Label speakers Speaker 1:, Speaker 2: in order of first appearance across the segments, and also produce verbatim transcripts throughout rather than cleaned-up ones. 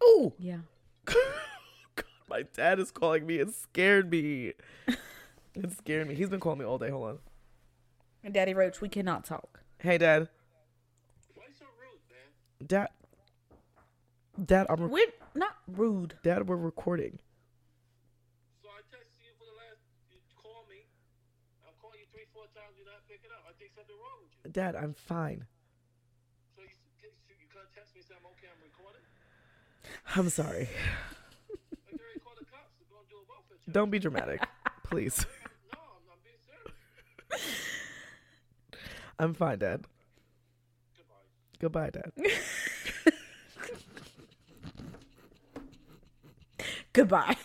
Speaker 1: Oh!
Speaker 2: Yeah.
Speaker 1: God, my dad is calling me. It scared me. It scared me. He's been calling me all day. Hold on.
Speaker 2: Daddy Roach, we cannot talk.
Speaker 1: Hey, Dad.
Speaker 3: Why you so rude, man?
Speaker 1: Dad. Dad, I'm. Re-
Speaker 2: We're not rude.
Speaker 1: Dad, we're recording.
Speaker 3: So I texted you for the last. You call me. I'm calling you three, four times. You're not picking up. I think something wrong with you.
Speaker 1: Dad, I'm fine.
Speaker 3: So you, you couldn't text me and say I'm okay. I'm recording.
Speaker 1: I'm sorry.
Speaker 3: Like they already called the cops. They're gonna do a welfare check.
Speaker 1: Don't be dramatic, please.
Speaker 3: No, I'm, I'm being serious.
Speaker 1: I'm fine, Dad.
Speaker 3: Goodbye.
Speaker 1: Goodbye, Dad.
Speaker 2: Goodbye.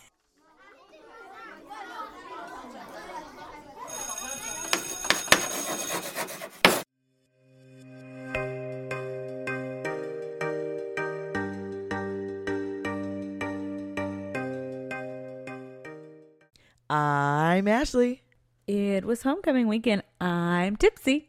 Speaker 1: I'm Ashley.
Speaker 2: It was homecoming weekend. I'm tipsy.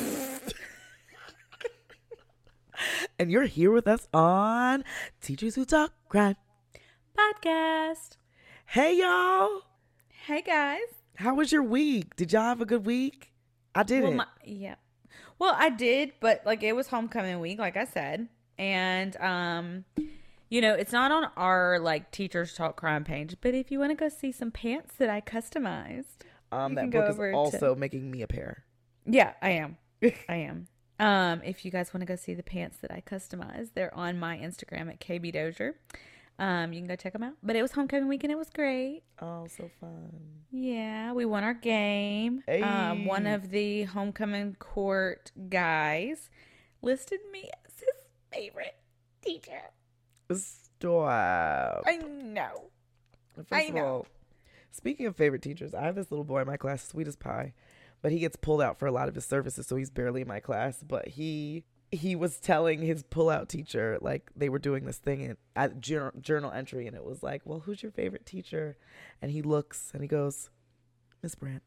Speaker 1: And you're here with us on Teachers Who Talk Crime
Speaker 2: Podcast.
Speaker 1: Hey, y'all.
Speaker 2: Hey, guys.
Speaker 1: How was your week? Did y'all have a good week? I didn't.
Speaker 2: Well, my, yeah. Well, I did, but like it was homecoming week, like I said. And, um, you know, it's not on our like Teachers Talk Crime page, but if you want to go see some pants that I customized,
Speaker 1: um,
Speaker 2: you
Speaker 1: that
Speaker 2: can go
Speaker 1: book is
Speaker 2: over to-
Speaker 1: also making me a pair.
Speaker 2: yeah, I am. I am. Um, if you guys want to go see the pants that I customized, they're on my Instagram at K B Dozier. Um, you can go check them out. But it was homecoming weekend. It was great.
Speaker 1: Oh, so fun.
Speaker 2: Yeah, we won our game. Um, one
Speaker 1: Hey.
Speaker 2: of the homecoming court guys listed me as his favorite teacher.
Speaker 1: Stop.
Speaker 2: I know.
Speaker 1: First
Speaker 2: I
Speaker 1: of
Speaker 2: know.
Speaker 1: all, speaking of favorite teachers, I have this little boy in my class, sweet as pie, but he gets pulled out for a lot of his services, so he's barely in my class. But he he was telling his pull-out teacher, like, they were doing this thing in, at journal, journal entry, and it was like, well, who's your favorite teacher? And he looks, and he goes, Miss Brandt.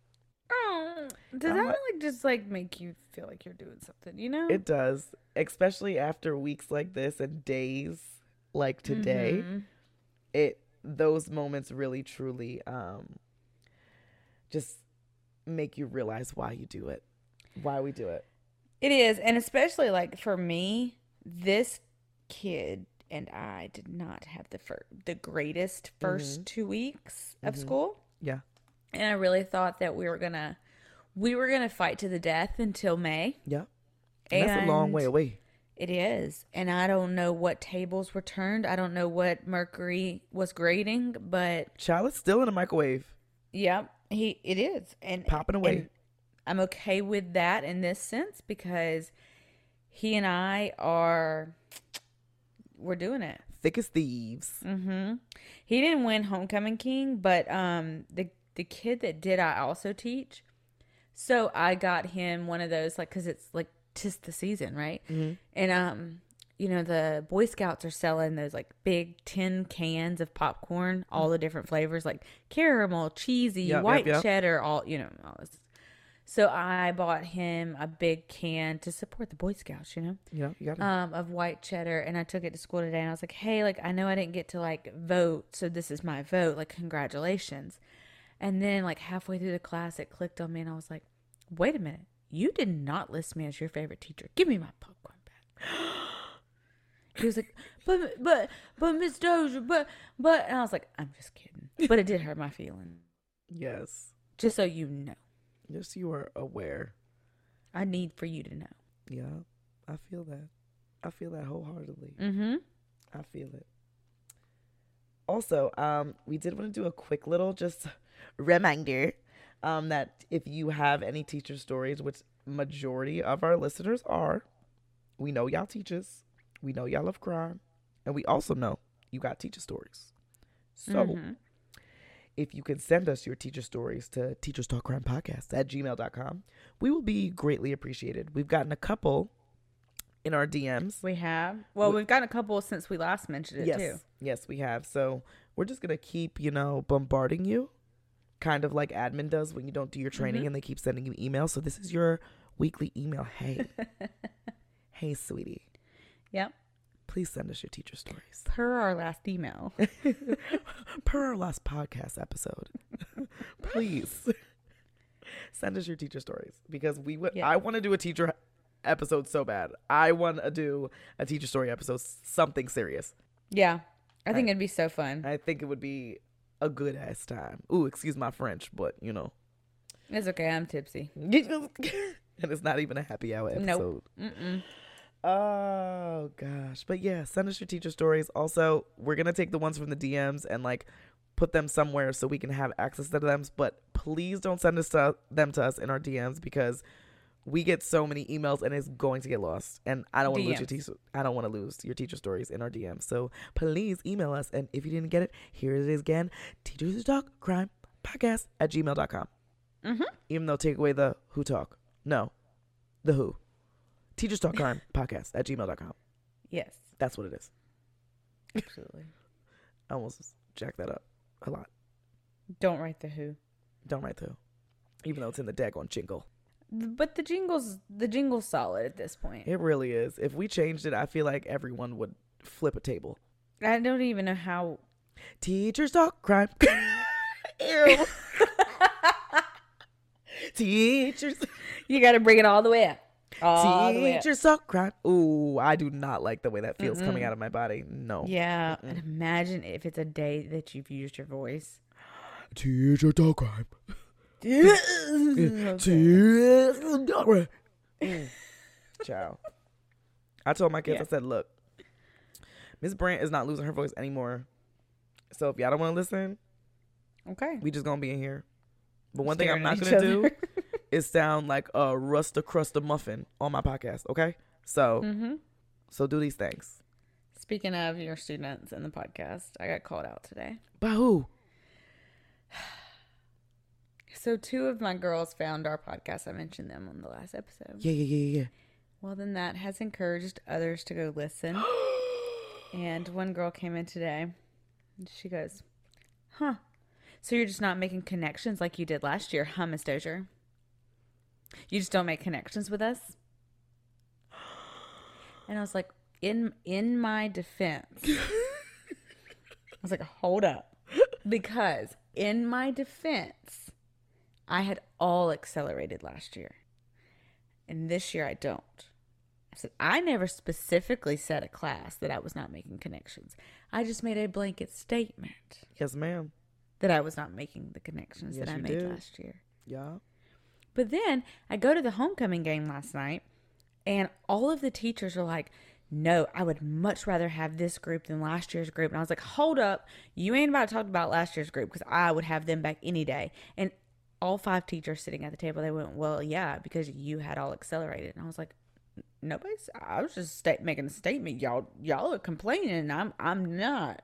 Speaker 2: Oh, does
Speaker 1: I'm
Speaker 2: that
Speaker 1: like-
Speaker 2: like just like make you feel like you're doing something? You know,
Speaker 1: It does, especially after weeks like this and days like today.
Speaker 2: Mhm.
Speaker 1: It those moments really truly um just make you realize why you do it, why we do it.
Speaker 2: It is, and especially like for me, this kid and I did not have the fir- the greatest 1st
Speaker 1: Mhm.
Speaker 2: two weeks of
Speaker 1: Mhm.
Speaker 2: school.
Speaker 1: Yeah.
Speaker 2: And I really thought that we were gonna we were gonna fight to the death until May.
Speaker 1: Yeah. And that's a long way
Speaker 2: And
Speaker 1: away.
Speaker 2: It is. And I don't know what tables were turned. I don't know what Mercury was grading, but
Speaker 1: Child, it's still in the microwave,
Speaker 2: yep, he it is. And
Speaker 1: popping away.
Speaker 2: and I'm okay with that in this sense because he and I are we're doing it.
Speaker 1: Thick as thieves.
Speaker 2: Mm-hmm. He didn't win Homecoming King, but um, the the kid that did, I also teach. So I got him one of those, like, because it's like tis the season, right?
Speaker 1: Mm-hmm.
Speaker 2: And um, you know, the Boy Scouts are selling those like big tin cans of popcorn, all the different flavors, like caramel, cheesy,
Speaker 1: Yep, yep,
Speaker 2: white
Speaker 1: yep.
Speaker 2: cheddar, all you know, all this. So I bought him a big can to support the Boy Scouts, you know.
Speaker 1: Yeah, you got it.
Speaker 2: Um, of white cheddar, and I took it to school today, and I was like, hey, like, I know I didn't get to, like, vote, so this is my vote, like, congratulations. And then, like, halfway through the class, it clicked on me, and I was like, wait a minute, you did not list me as your favorite teacher. Give me my popcorn back. He was like, but, but, but, Miss Dozier, but, but, and I was like, I'm just kidding. But it did hurt my feelings.
Speaker 1: Yes.
Speaker 2: Just so you know.
Speaker 1: Just you are aware.
Speaker 2: I need for you to know.
Speaker 1: Yeah, I feel that. I feel that wholeheartedly.
Speaker 2: Mm-hmm.
Speaker 1: I feel it. Also, um, we did want to do a quick little just reminder um, that if you have any teacher stories, which majority of our listeners are, we know y'all teachers, we know y'all love crime, and we also know you got teacher stories. So
Speaker 2: Mhm.
Speaker 1: if you can send us your teacher stories to teachers talk crime podcast at gmail dot com, we will be greatly appreciated. We've gotten a couple in our D Ms.
Speaker 2: We have. Well,
Speaker 1: We-
Speaker 2: we've gotten a couple since we last mentioned it,
Speaker 1: yes.
Speaker 2: too.
Speaker 1: Yes, we have. So we're just going to keep, you know, bombarding you, kind of like admin does when you don't do your training
Speaker 2: Mhm.
Speaker 1: and they keep sending you emails. So this is your weekly email. Hey. Hey, sweetie.
Speaker 2: Yep.
Speaker 1: please send us your teacher stories.
Speaker 2: Per our last email.
Speaker 1: Per our last podcast episode. Please send us your teacher stories because we would.
Speaker 2: Yeah.
Speaker 1: I want to do a teacher episode so bad. I want to do a teacher story episode, something serious.
Speaker 2: Yeah. I think
Speaker 1: I-
Speaker 2: it'd be so fun.
Speaker 1: I think it would be a good ass time. Ooh, excuse my French, but you know.
Speaker 2: It's okay. I'm tipsy.
Speaker 1: And it's not even a happy hour episode.
Speaker 2: Nope. Mm-mm.
Speaker 1: Oh gosh. But yeah, send us your teacher stories. Also, we're gonna take the ones from the D Ms and like put them somewhere so we can have access to them. But please don't send us to them to us in our D Ms because we get so many emails and it's going to get lost. And I don't want to lose your
Speaker 2: D Ms.
Speaker 1: teacher. I don't want to lose your teacher stories in our D Ms. So please email us. And if you didn't get it, here it is again: Teachers Who Talk Crime Podcast at gmail dot com.
Speaker 2: Mm-hmm.
Speaker 1: Even though take away the who talk. No, the who. Teachers Talk Crime Podcast at gmail dot com.
Speaker 2: Yes.
Speaker 1: That's what it is.
Speaker 2: Absolutely.
Speaker 1: I almost jacked that up a lot.
Speaker 2: Don't write the who.
Speaker 1: Don't write the who. Even though it's in the daggone jingle.
Speaker 2: But the jingle's the jingle's solid at this point.
Speaker 1: It really is. If we changed it, I feel like everyone would flip a table.
Speaker 2: I don't even know how.
Speaker 1: Teachers Talk Crime. Ew. Teachers.
Speaker 2: You got to bring it all the way up. All the way up.
Speaker 1: Teachers Talk Crime. Ooh, I do not like the way that feels
Speaker 2: Mm-mm.
Speaker 1: coming out of my body. No.
Speaker 2: Yeah. And imagine if it's a day that you've used your voice.
Speaker 1: Teacher Talk Crime.
Speaker 2: Okay.
Speaker 1: Teachers Talk Crime. Ciao. I told my kids,
Speaker 2: Yeah.
Speaker 1: I said, look, Miss Brandt is not losing her voice anymore. So if y'all don't want to listen,
Speaker 2: Okay.
Speaker 1: we just gonna be in here. But one thing
Speaker 2: Staring
Speaker 1: I'm
Speaker 2: at
Speaker 1: not
Speaker 2: each
Speaker 1: gonna do
Speaker 2: other.
Speaker 1: is sound like a rusta crusta muffin on my podcast. Okay, so
Speaker 2: Mm-hmm.
Speaker 1: so do these things.
Speaker 2: Speaking of your students in the podcast, I got called out today.
Speaker 1: By who?
Speaker 2: So two of my girls found our podcast. I mentioned them on the last episode.
Speaker 1: Yeah, yeah, yeah, yeah.
Speaker 2: Well, then that has encouraged others to go listen. And one girl came in today. And she goes, huh. So you're just not making connections like you did last year, huh, Miss Dozier? You just don't make connections with us? And I was like, in in my defense. I was like, hold up. Because in my defense, I had all accelerated last year. And this year I don't. I said, I never specifically said a class that I was not making connections. I just made a blanket statement
Speaker 1: Yes, ma'am.
Speaker 2: that I was not making the connections
Speaker 1: Yes,
Speaker 2: that I
Speaker 1: you
Speaker 2: made
Speaker 1: did.
Speaker 2: last year.
Speaker 1: Yeah.
Speaker 2: But then I go to the homecoming game last night, and all of the teachers are like, no, I would much rather have this group than last year's group. And I was like, hold up. You ain't about to talk about last year's group because I would have them back any day. And all five teachers sitting at the table, they went, well, yeah, because you had all accelerated. And I was like, nobody's, I was just sta- making a statement. Y'all, y'all are complaining, and I'm, I'm not.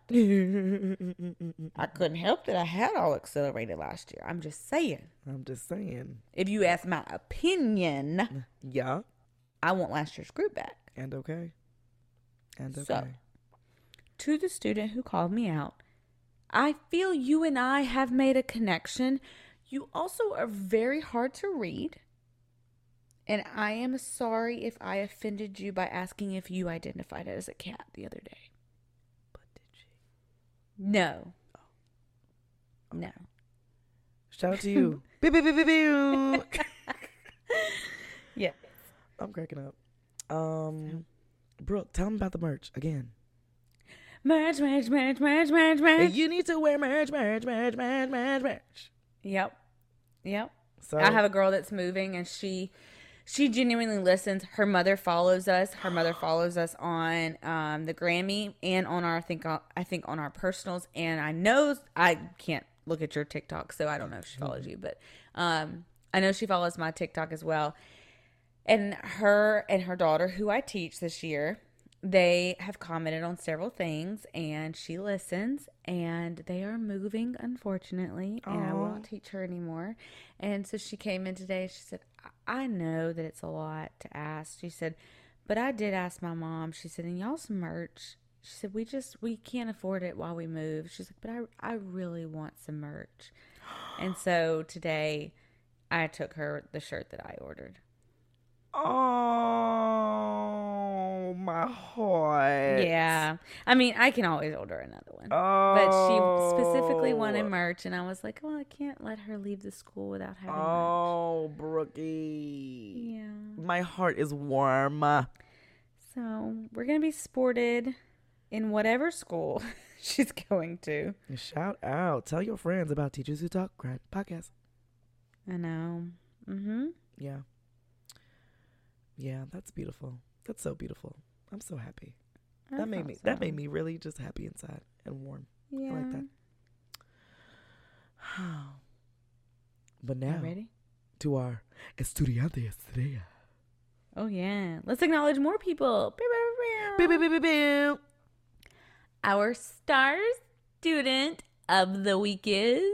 Speaker 2: I couldn't help that I had all accelerated last year. I'm just saying.
Speaker 1: I'm just saying.
Speaker 2: If you ask my opinion,
Speaker 1: Yeah.
Speaker 2: I want last year's group back.
Speaker 1: And okay. And okay.
Speaker 2: So, to the student who called me out, I feel you and I have made a connection. You also are very hard to read. And I am sorry if I offended you by asking if you identified as a cat the other day.
Speaker 1: But did she?
Speaker 2: No. No.
Speaker 1: Shout out to you. Beep, beep, beep, beep, beep.
Speaker 2: Yeah.
Speaker 1: I'm cracking up. Um, Brooke, tell them about the merch again.
Speaker 2: Merch, merch, merch, merch, merch, merch.
Speaker 1: You need to wear merch, merch, merch, merch, merch, merch.
Speaker 2: Yep. Yep.
Speaker 1: So
Speaker 2: I have a girl that's moving, and she she genuinely listens. Her mother follows us. Her mother follows us on um, the Grammy and on our I think I think on our personals. And I know I can't look at your TikTok, so I don't know if she follows you, but um, I know she follows my TikTok as well. And her and her daughter, who I teach this year, they have commented on several things, and she listens, and they are moving, unfortunately, and I
Speaker 1: Aw.
Speaker 2: won't teach her anymore. And so she came in today. She said, I I know that it's a lot to ask. She said, but I did ask my mom. She said, and y'all some merch. She said, we just, we can't afford it while we move. She's like, but I, I really want some merch. And so today I took her the shirt that I ordered.
Speaker 1: Oh, Oh, my heart.
Speaker 2: Yeah. I mean, I can always order another one.
Speaker 1: Oh.
Speaker 2: But she specifically wanted merch, and I was like, well, I can't let her leave the school without having merch.
Speaker 1: Oh, Brookie.
Speaker 2: Yeah.
Speaker 1: My heart is warm.
Speaker 2: So we're going to be sported in whatever school she's going to.
Speaker 1: Shout out. Tell your friends about Teachers Who Talk Crime podcast.
Speaker 2: I know. Mm-hmm.
Speaker 1: Yeah. Yeah, that's beautiful. That's so beautiful. I'm so happy.
Speaker 2: I
Speaker 1: That made
Speaker 2: thought
Speaker 1: me
Speaker 2: so.
Speaker 1: that made me really just happy inside and warm.
Speaker 2: Yeah.
Speaker 1: I like that. But
Speaker 2: You
Speaker 1: now
Speaker 2: ready?
Speaker 1: to our Estudiante Estrella.
Speaker 2: Oh, yeah. Let's acknowledge more people.
Speaker 1: Beep, beep, beep, beep, beep.
Speaker 2: Our star student of the week is.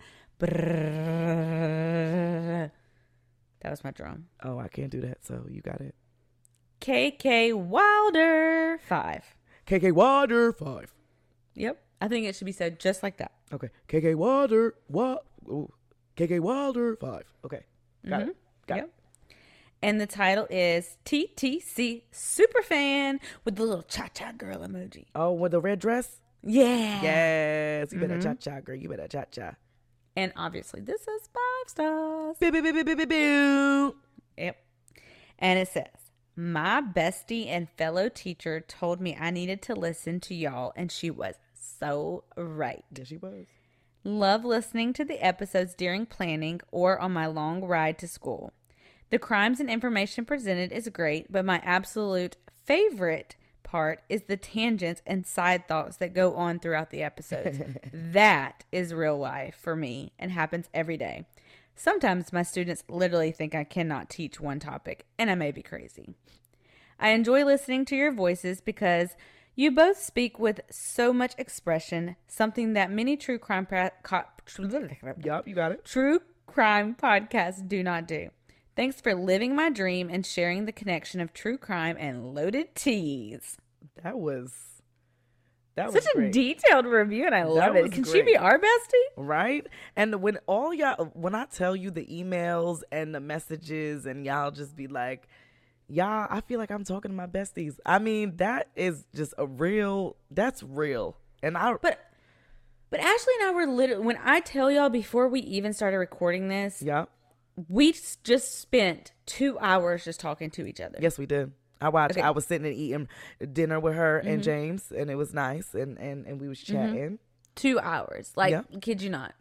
Speaker 2: That was my drum.
Speaker 1: Oh, I can't do that, so you got it.
Speaker 2: K K Wilder five.
Speaker 1: K K Water five.
Speaker 2: Yep. I think it should be said just like that.
Speaker 1: Okay. K K Water what? K K Wilder five. Okay. Got
Speaker 2: Mhm.
Speaker 1: it. Got
Speaker 2: Yep.
Speaker 1: it.
Speaker 2: And the title is T T C Superfan with the little cha-cha girl emoji.
Speaker 1: Oh, with the red dress?
Speaker 2: Yeah.
Speaker 1: Yes. You better
Speaker 2: Mhm.
Speaker 1: cha cha, girl. You better cha cha.
Speaker 2: And obviously this is five stars.
Speaker 1: Beep, beep, beep, beep, beep, beep, beep.
Speaker 2: Yep. And it says, my bestie and fellow teacher told me I needed to listen to y'all, and she was so right.
Speaker 1: There she was.
Speaker 2: Love listening to the episodes during planning or on my long ride to school. The crimes and information presented is great, but my absolute favorite part is the tangents and side thoughts that go on throughout the episodes. That is real life for me and happens every day. Sometimes my students literally think I cannot teach one topic, and I may be crazy. I enjoy listening to your voices because you both speak with so much expression, something that many true crime pra- co-
Speaker 1: Yup, you got it.
Speaker 2: true crime podcasts do not do. Thanks for living my dream and sharing the connection of true crime and loaded teas.
Speaker 1: That was that
Speaker 2: Such
Speaker 1: was
Speaker 2: a
Speaker 1: great.
Speaker 2: detailed review, and I love it.
Speaker 1: was
Speaker 2: Can she be
Speaker 1: great.
Speaker 2: our bestie?
Speaker 1: Right? And when all y'all, when I tell you the emails and the messages, and y'all just be like, y'all, I feel like I'm talking to my besties. I mean, that is just a real, that's real. And I,
Speaker 2: But but Ashley and I were literally, when I tell y'all before we even started recording this,
Speaker 1: yeah,
Speaker 2: we s- just spent two hours just talking to each other.
Speaker 1: yes, we did. I watched,
Speaker 2: Okay.
Speaker 1: I was sitting and eating dinner with her and James, and it was nice. And, and, and we was chatting.
Speaker 2: Two hours. Like,
Speaker 1: Yeah.
Speaker 2: kid you not.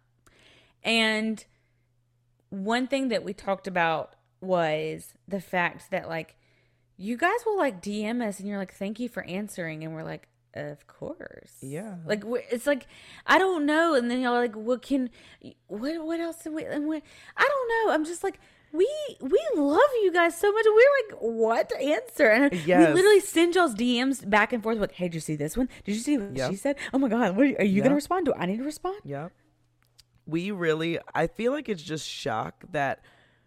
Speaker 2: And one thing that we talked about was the fact that, like, you guys will, like, D M us and you're like, thank you for answering. And we're like, of course.
Speaker 1: Yeah.
Speaker 2: Like, we- it's like, I don't know. And then y'all are like, well, can, what, what else? Did we, and we, I don't know. I'm just like, we, we love you guys so much. We're like, what to answer? And
Speaker 1: Yes.
Speaker 2: we literally send y'all's D Ms back and forth. Like, hey, did you see this one? Did you see what
Speaker 1: Yeah.
Speaker 2: she said? Oh my God. What, are you
Speaker 1: Yeah.
Speaker 2: going to respond? Do I need to respond?
Speaker 1: Yeah. We really, I feel like it's just shock that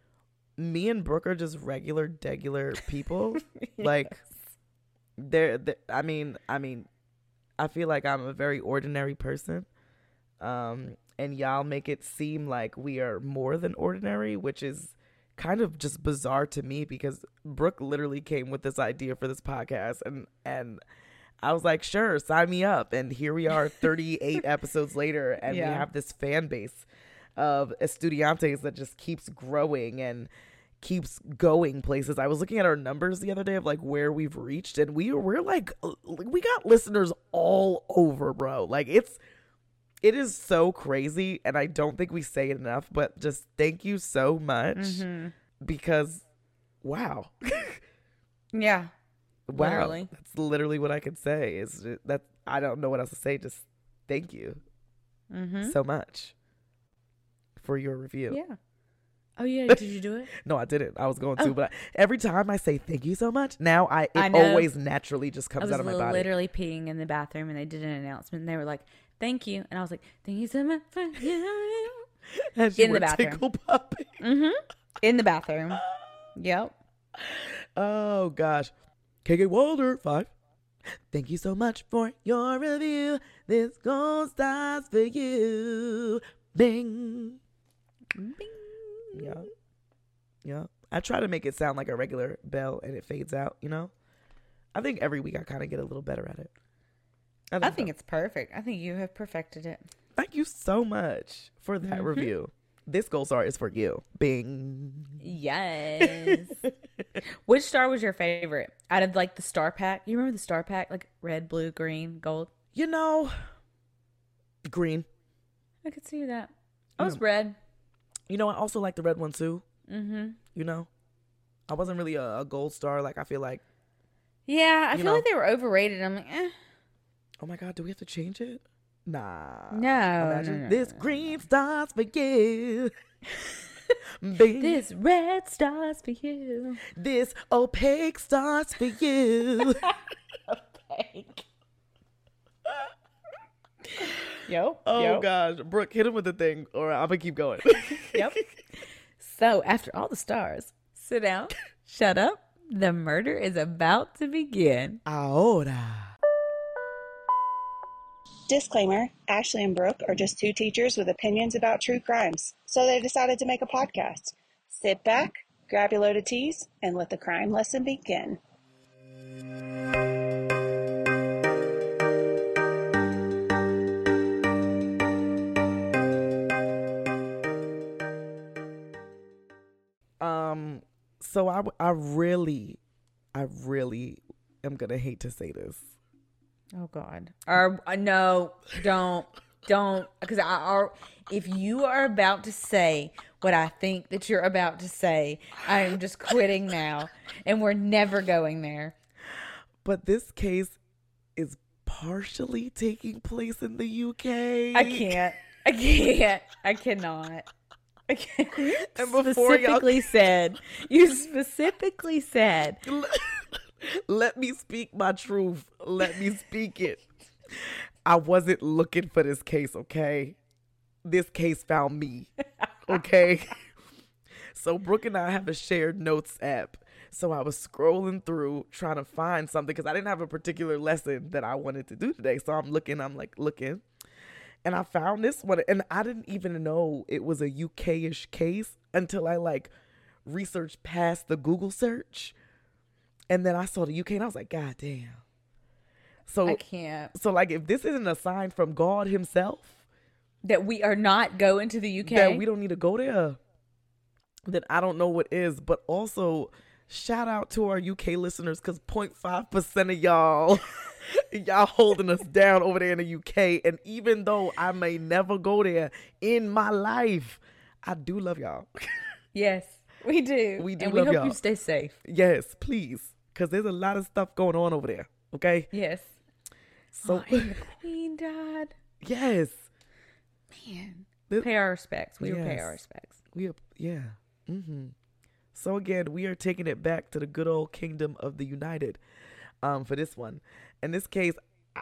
Speaker 1: me and Brooke are just regular, degular people. Like, they're, they I mean, I mean, I feel like I'm a very ordinary person. Um, and y'all make it seem like we are more than ordinary, which is kind of just bizarre to me because Brooke literally came with this idea for this podcast, and, and, I was like, sure, sign me up. And here we are thirty-eight episodes later, and
Speaker 2: Yeah.
Speaker 1: we have this fan base of Estudiantes that just keeps growing and keeps going places. I was looking at our numbers the other day of like where we've reached, and we we're like, we got listeners all over, bro. Like it's, it is so crazy, and I don't think we say it enough, but just thank you so much
Speaker 2: Mm-hmm.
Speaker 1: because, wow.
Speaker 2: Yeah.
Speaker 1: Wow,
Speaker 2: Literally.
Speaker 1: that's literally what I could say. Is ju- that I don't know what else to say. Just thank you
Speaker 2: Mm-hmm.
Speaker 1: so much for your review.
Speaker 2: Yeah. Oh, yeah. Did you do it?
Speaker 1: No, I didn't. I was going to,
Speaker 2: Oh.
Speaker 1: but I, every time I say thank you so much, now I it
Speaker 2: I know.
Speaker 1: always naturally just
Speaker 2: I
Speaker 1: comes
Speaker 2: was
Speaker 1: out of my body.
Speaker 2: literally peeing in the bathroom and they did an announcement and they were like, thank you. And I was like, thank you so much for you.
Speaker 1: As you
Speaker 2: in the
Speaker 1: were
Speaker 2: bathroom.
Speaker 1: tickle popping.
Speaker 2: Mm-hmm. In the bathroom. Yep.
Speaker 1: Oh gosh, K K Walder five. Thank you so much for your review. This gold stars for you. Bing.
Speaker 2: Bing.
Speaker 1: Yeah. Yeah. I try to make it sound like a regular bell and it fades out, you know? I think every week I kind of get a little better at it.
Speaker 2: I think
Speaker 1: so.
Speaker 2: it's perfect. I think you have perfected it.
Speaker 1: Thank you so much for that
Speaker 2: Mhm.
Speaker 1: review. This gold star is for you. Bing.
Speaker 2: Yes. Which star was your favorite out of like the star pack? You remember the star pack, like red, blue, green, gold?
Speaker 1: You know, green.
Speaker 2: I could see that. I was
Speaker 1: Yeah.
Speaker 2: red.
Speaker 1: You know, I also like the red one too.
Speaker 2: Mm-hmm.
Speaker 1: You know, I wasn't really a, a gold star. Like, I feel like,
Speaker 2: Yeah, I
Speaker 1: You
Speaker 2: feel
Speaker 1: know.
Speaker 2: like they were overrated. I'm like, eh.
Speaker 1: oh my God, do we have to change it? Nah.
Speaker 2: No,
Speaker 1: Imagine
Speaker 2: no, no,
Speaker 1: this
Speaker 2: no, no,
Speaker 1: green star's for you. Bing.
Speaker 2: This red star's for you.
Speaker 1: This opaque star's for you.
Speaker 2: Fake. Yep.
Speaker 1: Oh
Speaker 2: yep.
Speaker 1: gosh, Brooke, hit him with the thing, or I'm gonna keep going.
Speaker 2: Yep. So after all the stars, sit down, shut up. The murder is about to begin.
Speaker 1: Ahora.
Speaker 4: Disclaimer, Ashley and Brooke are just two teachers with opinions about true crimes, so they decided to make a podcast. Sit back, grab your load of teas, and let the crime lesson begin.
Speaker 1: Um, so I, w- I really, I really am gonna hate to say this.
Speaker 2: Oh God. Or uh, no, don't, don't, because I are. If you are about to say what I think that you're about to say, I am just quitting now, and we're never going there.
Speaker 1: But this case is partially taking place in the U K.
Speaker 2: I can't. I can't. I cannot. I can't.
Speaker 1: And before y'all-
Speaker 2: specifically said, you specifically said,
Speaker 1: Let me speak my truth. Let me speak it. I wasn't looking for this case, okay? This case found me, okay? So Brooke and I have a shared notes app. So I was scrolling through trying to find something because I didn't have a particular lesson that I wanted to do today. So I'm looking, I'm like looking. And I found this one, and I didn't even know it was a U K-ish case until I like researched past the Google search. And then I saw the U K and I was like, God damn. So
Speaker 2: I can't.
Speaker 1: so like if this isn't a sign from God himself
Speaker 2: That we are not going to the U K.
Speaker 1: that we don't need to go there, then I don't know what is. But also shout out to our U K listeners, because zero point five percent of y'all y'all holding us down over there in the U K. And even though I may never go there in my life, I do love y'all.
Speaker 2: Yes, we do.
Speaker 1: We do
Speaker 2: and
Speaker 1: love
Speaker 2: we hope
Speaker 1: y'all.
Speaker 2: you stay safe.
Speaker 1: Yes, please. Because there's a lot of stuff going on over there. Okay.
Speaker 2: Yes.
Speaker 1: So
Speaker 2: Oh, and the queen died.
Speaker 1: yes.
Speaker 2: Man.
Speaker 1: This-
Speaker 2: Pay our respects. We will pay
Speaker 1: Yes.
Speaker 2: our respects.
Speaker 1: We are, yeah. Mm-hmm. So again, we are taking it back to the good old kingdom of the United, um, for this one. In this case, I,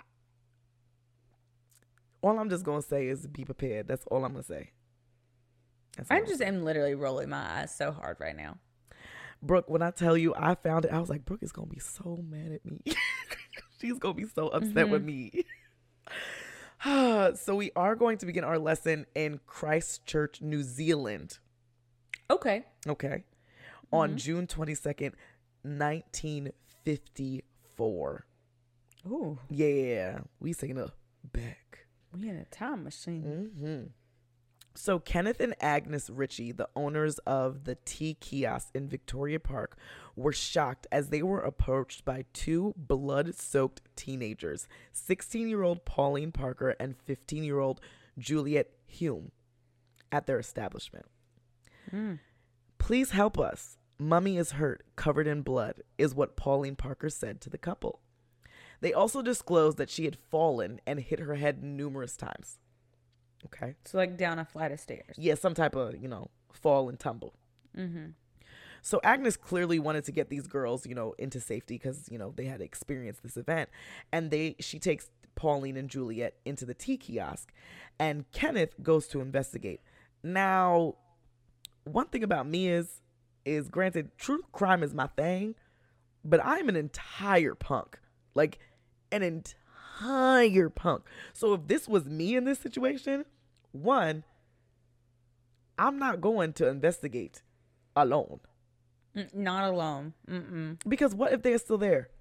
Speaker 1: all I'm just gonna say is be prepared. That's all I'm gonna say. That's all
Speaker 2: I
Speaker 1: I'm
Speaker 2: just am literally rolling my eyes so hard right now.
Speaker 1: Brooke, when I tell you I found it, I was like, Brooke is gonna be so mad at me. She's gonna be so upset with me. So we are going to begin our lesson in Christchurch, New Zealand.
Speaker 2: Okay.
Speaker 1: Okay. On June twenty-second, nineteen fifty-four.
Speaker 2: Ooh,
Speaker 1: Yeah, we taking it back.
Speaker 2: we in a time machine.
Speaker 1: Mm-hmm. So Kenneth and Agnes Ritchie, the owners of the tea kiosk in Victoria Park, were shocked as they were approached by two blood-soaked teenagers, sixteen-year-old Pauline Parker and fifteen-year-old Juliet Hume, at their establishment.
Speaker 2: Mm.
Speaker 1: Please help us. Mummy is hurt, covered in blood, is what Pauline Parker said to the couple. They also disclosed that she had fallen and hit her head numerous times. Okay.
Speaker 2: So like down a flight of stairs.
Speaker 1: Yeah, some type of, you know, fall and tumble.
Speaker 2: Mm-hmm.
Speaker 1: So Agnes clearly wanted to get these girls, you know, into safety because, you know, they had experienced this event. And they she takes Pauline and Juliet into the tea kiosk, and Kenneth goes to investigate. Now, one thing about me is, is granted, true crime is my thing, but I'm an entire punk. Like, an entire punk. So if this was me in this situation, one, I'm not going to investigate alone.
Speaker 2: Mm, not alone. Mm-mm.
Speaker 1: Because what if they're still there?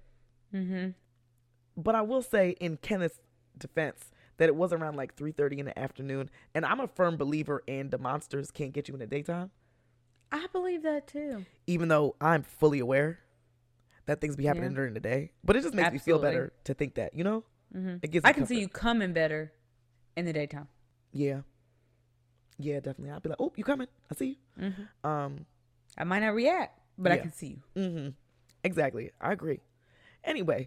Speaker 2: Mm-hmm.
Speaker 1: But I will say, in Kenneth's defense, that it was around like three thirty in the afternoon. And I'm a firm believer in the monsters can't get you in the daytime.
Speaker 2: I believe that too.
Speaker 1: Even though I'm fully aware that things be happening
Speaker 2: Yeah.
Speaker 1: during the day. But it just makes me feel
Speaker 2: Absolutely.
Speaker 1: better to think that, you know?
Speaker 2: Mm-hmm.
Speaker 1: It gives me
Speaker 2: I can see
Speaker 1: comfort.
Speaker 2: you coming better in the daytime.
Speaker 1: Yeah. Yeah, definitely. I'll be like, oh, you coming? I see you.
Speaker 2: Mm-hmm.
Speaker 1: Um,
Speaker 2: I might not react, but I
Speaker 1: Yeah.
Speaker 2: can see you.
Speaker 1: mm-hmm. Exactly. I agree. Anyway,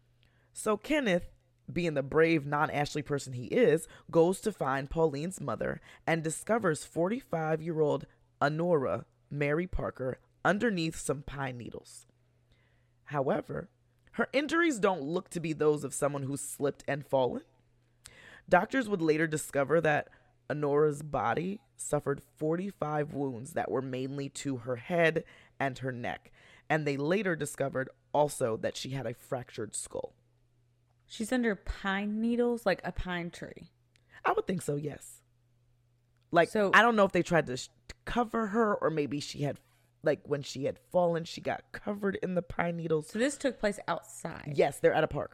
Speaker 1: so Kenneth, being the brave, non-Ashley person he is, goes to find Pauline's mother and discovers forty-five-year-old Honora Mary Parker underneath some pine needles. However, her injuries don't look to be those of someone who slipped and fallen. Doctors would later discover that Honora's body suffered forty-five wounds that were mainly to her head and her neck. And they later discovered also that she had a fractured skull.
Speaker 2: She's under pine needles, like a pine tree.
Speaker 1: I would think so, yes. Like,
Speaker 2: So-
Speaker 1: I don't know if they tried to sh- cover her, or maybe she had, like, when she had fallen, she got covered in the pine needles.
Speaker 2: So this took place outside.
Speaker 1: Yes, they're at a park.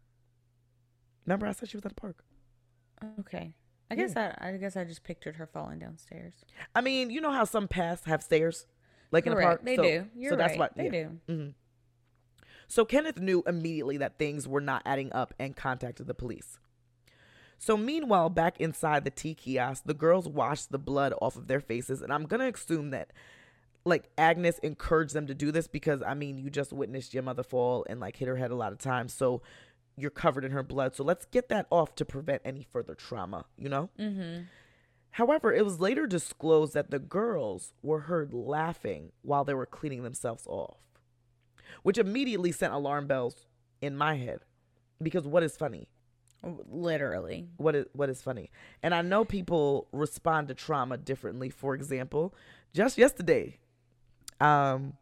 Speaker 1: Remember I said she was at a park?
Speaker 2: Okay. I guess I, I guess I just pictured her falling downstairs.
Speaker 1: I mean, you know how some paths have stairs? Like in a
Speaker 2: Correct.
Speaker 1: park?
Speaker 2: They
Speaker 1: So-
Speaker 2: do. You're
Speaker 1: so that's
Speaker 2: right.
Speaker 1: what,
Speaker 2: They
Speaker 1: yeah.
Speaker 2: do.
Speaker 1: hmm So Kenneth knew immediately that things were not adding up and contacted the police. So meanwhile, back inside the tea kiosk, the girls washed the blood off of their faces. And I'm going to assume that, like, Agnes encouraged them to do this because, I mean, you just witnessed your mother fall and, like, hit her head a lot of times. So you're covered in her blood. So let's get that off to prevent any further trauma, you know?
Speaker 2: Mm-hmm.
Speaker 1: However, it was later disclosed that the girls were heard laughing while they were cleaning themselves off, which immediately sent alarm bells in my head. Because what is funny?
Speaker 2: Literally.
Speaker 1: What is what is funny? And I know people respond to trauma differently. For example, just yesterday, um,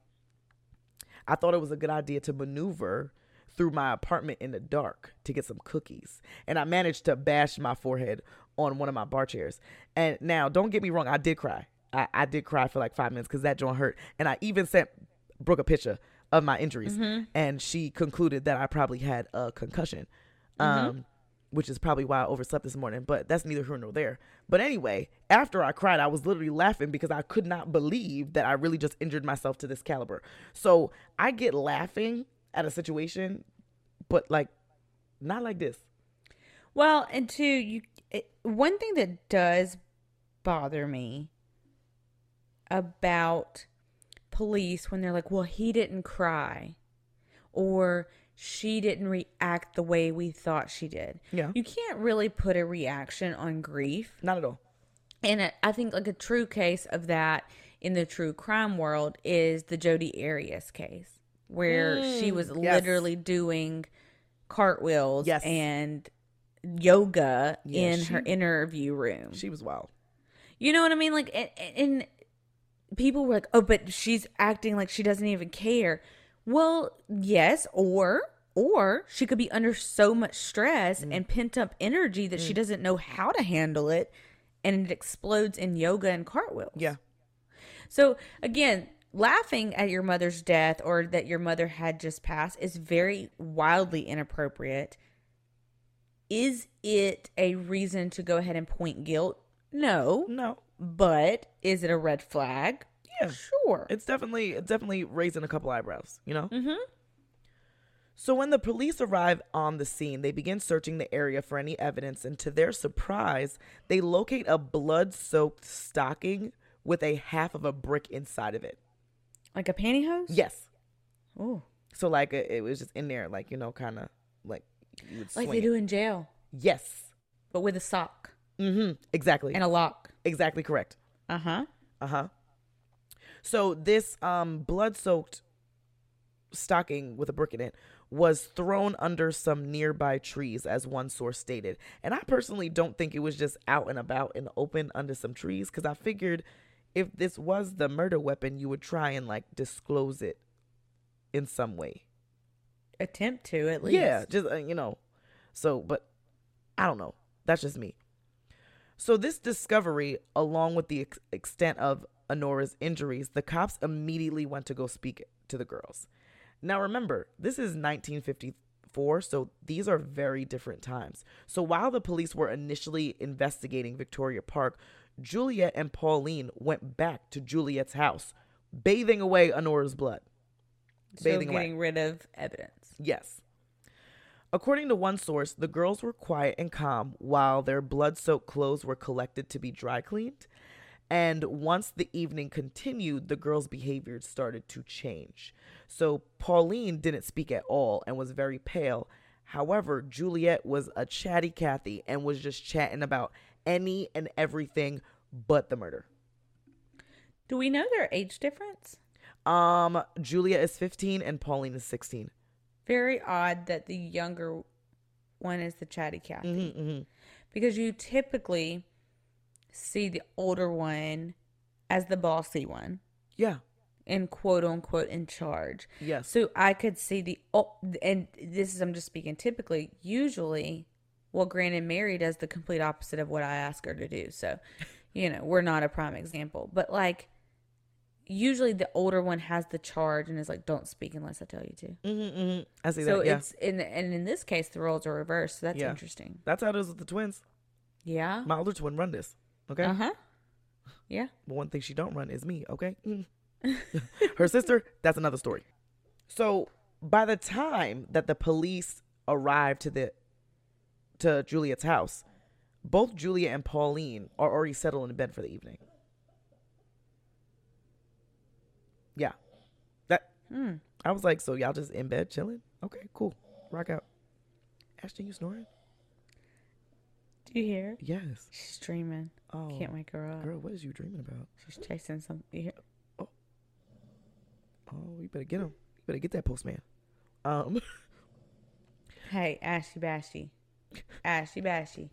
Speaker 1: I thought it was a good idea to maneuver through my apartment in the dark to get some cookies. And I managed to bash my forehead on one of my bar chairs. And now, don't get me wrong, I did cry. I, I did cry for like five minutes because that joint hurt. And I even sent Brooke a picture of my injuries.
Speaker 2: Mm-hmm.
Speaker 1: And she concluded that I probably had a concussion, um,
Speaker 2: Mm-hmm.
Speaker 1: which is probably why I overslept this morning. But that's neither here nor there. But anyway, after I cried, I was literally laughing because I could not believe that I really just injured myself to this caliber. So I get laughing at a situation, but like, not like this.
Speaker 2: Well, and two, you it, one thing that does bother me about police when they're like, well, he didn't cry or she didn't react the way we thought she did.
Speaker 1: Yeah.
Speaker 2: You can't really put a reaction on grief.
Speaker 1: Not at all.
Speaker 2: And I- I think like a true case of that in the true crime world is the Jodi Arias case, where she was
Speaker 1: yes.
Speaker 2: literally doing cartwheels
Speaker 1: Yes.
Speaker 2: and yoga
Speaker 1: Yeah,
Speaker 2: in
Speaker 1: she-
Speaker 2: her interview room.
Speaker 1: She was wild.
Speaker 2: You know what I mean? Like, and, and people were like, "Oh, but she's acting like she doesn't even care." Well, yes, or or she could be under so much stress
Speaker 1: Mm.
Speaker 2: and pent up energy that she doesn't know how to handle it, and it explodes in yoga and cartwheels.
Speaker 1: Yeah.
Speaker 2: So again, laughing at your mother's death or that your mother had just passed is very wildly inappropriate. Is it a reason to go ahead and point guilt? No.
Speaker 1: No.
Speaker 2: But is it a red flag?
Speaker 1: Yeah.
Speaker 2: Sure.
Speaker 1: It's definitely it's definitely raising a couple eyebrows, you know?
Speaker 2: Mm-hmm.
Speaker 1: So when the police arrive on the scene, they begin searching the area for any evidence, and to their surprise, they locate a blood-soaked stocking with a half of a brick inside of it.
Speaker 2: Like a pantyhose?
Speaker 1: Yes.
Speaker 2: Oh.
Speaker 1: So like it, it was just in there, like, you know, kind of like you would
Speaker 2: Like
Speaker 1: swing
Speaker 2: they
Speaker 1: it.
Speaker 2: do in jail,
Speaker 1: Yes.
Speaker 2: but with a sock
Speaker 1: Mm-hmm. Exactly.
Speaker 2: and a lock.
Speaker 1: Exactly correct.
Speaker 2: Uh-huh.
Speaker 1: Uh-huh. So this um blood-soaked stocking with a brick in it was thrown under some nearby trees, as one source stated. And I personally don't think it was just out and about in the open under some trees, because I figured if this was the murder weapon, you would try and like disclose it in some way.
Speaker 2: Attempt to, at least.
Speaker 1: Yeah, just uh, you know. So, but I don't know. That's just me. So this discovery, along with the ex- extent of Honora's injuries, the cops immediately went to go speak to the girls. Now remember, this is nineteen fifty-four, so these are very different times. So while the police were initially investigating Victoria Park, Juliet and Pauline went back to Juliet's house, bathing away Honora's blood.
Speaker 2: So
Speaker 1: Bathing
Speaker 2: getting
Speaker 1: away.
Speaker 2: rid of evidence.
Speaker 1: Yes. According to one source, the girls were quiet and calm while their blood-soaked clothes were collected to be dry cleaned. And once the evening continued, the girls' behavior started to change. So Pauline didn't speak at all and was very pale. However, Juliet was a chatty Cathy and was just chatting about any and everything but the murder.
Speaker 2: Do we know their age difference?
Speaker 1: Um, Juliet is fifteen and Pauline is sixteen.
Speaker 2: Very odd that the younger one is the chatty Cathy.
Speaker 1: Mm-hmm, mm-hmm.
Speaker 2: Because you typically see the older one as the bossy one
Speaker 1: Yeah.
Speaker 2: and quote unquote in charge.
Speaker 1: Yes.
Speaker 2: So I could see the, oh, and this is, I'm just speaking typically, usually, well, granted, Mary does the complete opposite of what I ask her to do. So, you know, we're not a prime example. But like, usually the older one has the charge and is like, don't speak unless I tell you to.
Speaker 1: Mm-hmm, mm-hmm. I see
Speaker 2: So
Speaker 1: that. Yeah.
Speaker 2: it's, in, and in this case, the roles are reversed. So that's
Speaker 1: Yeah.
Speaker 2: interesting.
Speaker 1: That's how it is with the twins.
Speaker 2: Yeah.
Speaker 1: My older twin run this. Okay.
Speaker 2: Uh huh. Yeah.
Speaker 1: But one thing she don't run is me. Okay. Mm. Her sister, that's another story. So by the time that the police arrived to the to Juliet's house, both Juliet and Pauline are already settled in bed for the evening. Yeah. That
Speaker 2: Hmm.
Speaker 1: I was like, so y'all just in bed chilling? Okay, cool. Rock out. Ashton, you snoring?
Speaker 2: Do you hear?
Speaker 1: Yes.
Speaker 2: She's dreaming.
Speaker 1: Oh,
Speaker 2: Can't wake her up.
Speaker 1: girl, what is you dreaming about?
Speaker 2: She's chasing something. You hear?
Speaker 1: Oh, you better get him. You better get that postman. Um,
Speaker 2: Hey, Ashy Bashy. Ashy Bashy.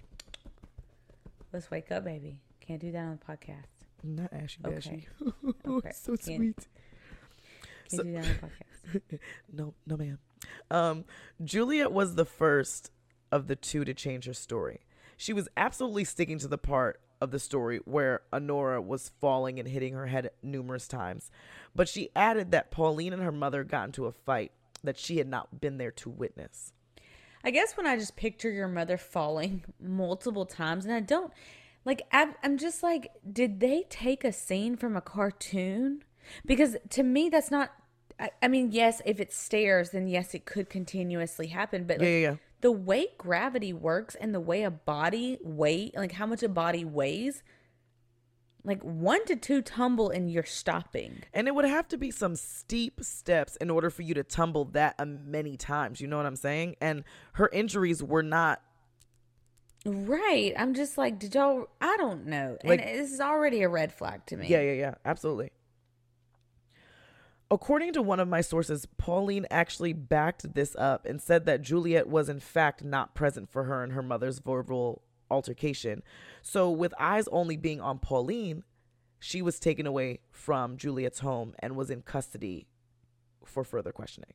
Speaker 2: Let's wake up, baby. Can't do that on the podcast.
Speaker 1: not Ashy
Speaker 2: Okay.
Speaker 1: Bashy.
Speaker 2: Okay.
Speaker 1: So
Speaker 2: Can't-
Speaker 1: sweet.
Speaker 2: Can't
Speaker 1: So-
Speaker 2: do that on the podcast.
Speaker 1: No, no, ma'am. Um, Juliet was the first of the two to change her story. She was absolutely sticking to the part of the story where Honora was falling and hitting her head numerous times. But she added that Pauline and her mother got into a fight that she had not been there to witness.
Speaker 2: I guess when I just picture your mother falling multiple times, and I don't, like, I'm, I'm just like, did they take a scene from a cartoon? Because to me, that's not, I, I mean, yes, if it's stairs, then yes, it could continuously happen. But like,
Speaker 1: Yeah, yeah, yeah.
Speaker 2: the way gravity works and the way a body weight, like how much a body weighs, like one to two tumble and you're stopping.
Speaker 1: And it would have to be some steep steps in order for you to tumble that uh, many times. You know what I'm saying? And her injuries were not.
Speaker 2: Right. I'm just like, did y'all, I don't know.
Speaker 1: Like-
Speaker 2: and this is already a red flag to me.
Speaker 1: Yeah, yeah, yeah. Absolutely. According to one of my sources, Pauline actually backed this up and said that Juliet was in fact not present for her and her mother's verbal altercation. So with eyes only being on Pauline, she was taken away from Juliet's home and was in custody for further questioning.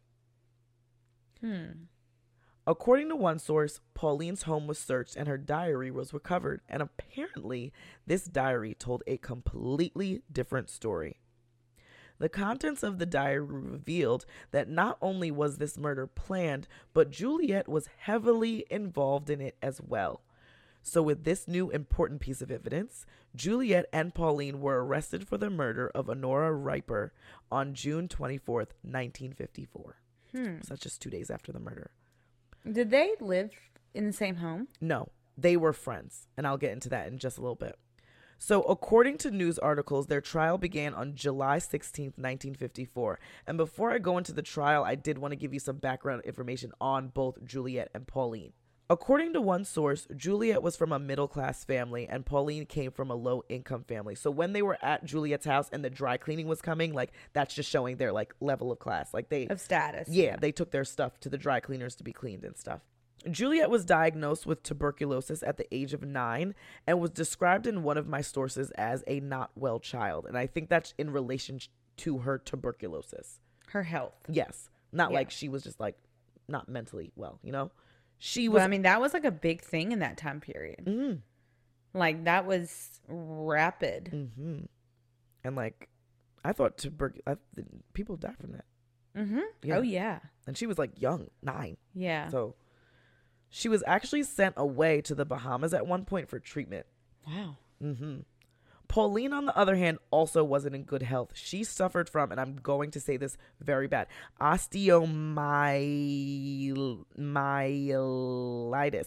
Speaker 2: Hmm.
Speaker 1: According to one source, Pauline's home was searched and her diary was recovered. And apparently, this diary told a completely different story. The contents of the diary revealed that not only was this murder planned, but Juliet was heavily involved in it as well. So with this new important piece of evidence, Juliet and Pauline were arrested for the murder of Honora Riper on June twenty-fourth, nineteen fifty-four.
Speaker 2: Hmm.
Speaker 1: So that's just two days after the murder.
Speaker 2: Did they live in the same home?
Speaker 1: No, they were friends, and I'll get into that in just a little bit. So according to news articles, their trial began on July sixteenth, nineteen fifty-four. And before I go into the trial, I did want to give you some background information on both Juliet and Pauline. According to one source, Juliet was from a middle-class family and Pauline came from a low-income family. So when they were at Juliet's house and the dry cleaning was coming, like, that's just showing their, like, level of class. Like, they...
Speaker 2: Of status.
Speaker 1: Yeah, they took their stuff to the dry cleaners to be cleaned and stuff. Juliet was diagnosed with tuberculosis at the age of nine and was described in one of my sources as a not well child. And I think that's in relation to her tuberculosis.
Speaker 2: Her health.
Speaker 1: Yes. Not
Speaker 2: Yeah.
Speaker 1: like she was just like not mentally well, you know? She was.
Speaker 2: Well, I mean, that was like a big thing in that time period.
Speaker 1: mm,
Speaker 2: Like, that was rapid.
Speaker 1: hmm And like, I thought tuberculosis, people die from that.
Speaker 2: Mm-hmm.
Speaker 1: Yeah.
Speaker 2: Oh, yeah.
Speaker 1: And she was like young, nine.
Speaker 2: Yeah.
Speaker 1: So she was actually sent away to the Bahamas at one point for treatment.
Speaker 2: Wow.
Speaker 1: Mm-hmm. Pauline, on the other hand, also wasn't in good health. She suffered from, and I'm going to say this very bad, osteomyelitis.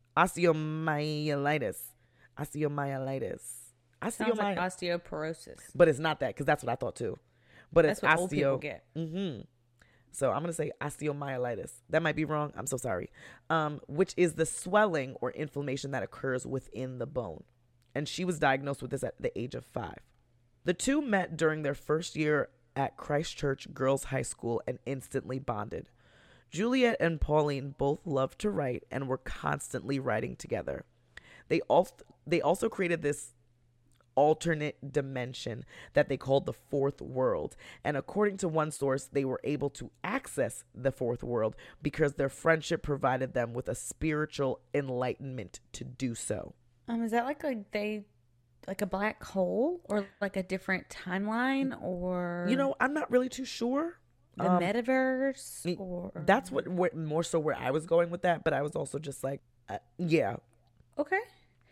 Speaker 1: Osteomyelitis. Osteomyelitis.
Speaker 2: Sounds like
Speaker 1: Osteomyelitis.
Speaker 2: osteoporosis.
Speaker 1: But it's not that, because that's what I thought too. But
Speaker 2: That's
Speaker 1: it's
Speaker 2: what
Speaker 1: osteo.
Speaker 2: old people get.
Speaker 1: Mm-hmm. So I'm going to say osteomyelitis. That might be wrong. I'm so sorry. Um, which is the swelling or inflammation that occurs within the bone. And she was diagnosed with this at the age of five. The two met during their first year at Christ Church Girls High School and instantly bonded. Juliet and Pauline both loved to write and were constantly writing together. They also, they also created this alternate dimension that they called the fourth world. And according to one source, they were able to access the fourth world because their friendship provided them with a spiritual enlightenment to do so.
Speaker 2: Um, is that like like they, like a black hole or like a different timeline or
Speaker 1: You know, I'm not really too sure.
Speaker 2: the
Speaker 1: Um,
Speaker 2: metaverse
Speaker 1: me-
Speaker 2: or
Speaker 1: That's what where, more so where I was going with that, but I was also just like, uh, yeah,
Speaker 2: Okay.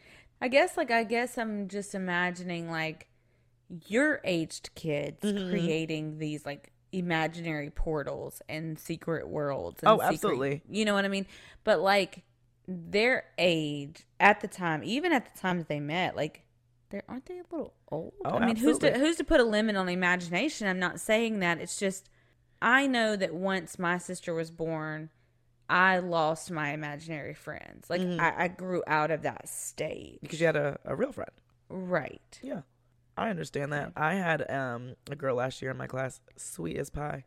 Speaker 2: I guess like I guess I'm just imagining like your aged kids
Speaker 1: Mhm.
Speaker 2: creating these like imaginary portals and secret worlds. And
Speaker 1: Oh,
Speaker 2: secret-
Speaker 1: absolutely.
Speaker 2: You know what I mean? But like their age at the time, even at the time that they met, like they aren't they a little old?
Speaker 1: Oh,
Speaker 2: I mean, who's to
Speaker 1: absolutely.
Speaker 2: who's to put a limit on imagination? I'm not saying that. It's just I know that once my sister was born, I lost my imaginary friends. Like
Speaker 1: Mhm.
Speaker 2: I, I grew out of that stage.
Speaker 1: because you had a, a real friend.
Speaker 2: Right.
Speaker 1: Yeah, I understand that. I had um a girl last year in my class, sweet as pie,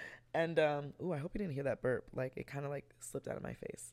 Speaker 1: and um, ooh, I hope you didn't hear that burp. Like it kind of like slipped out of my face.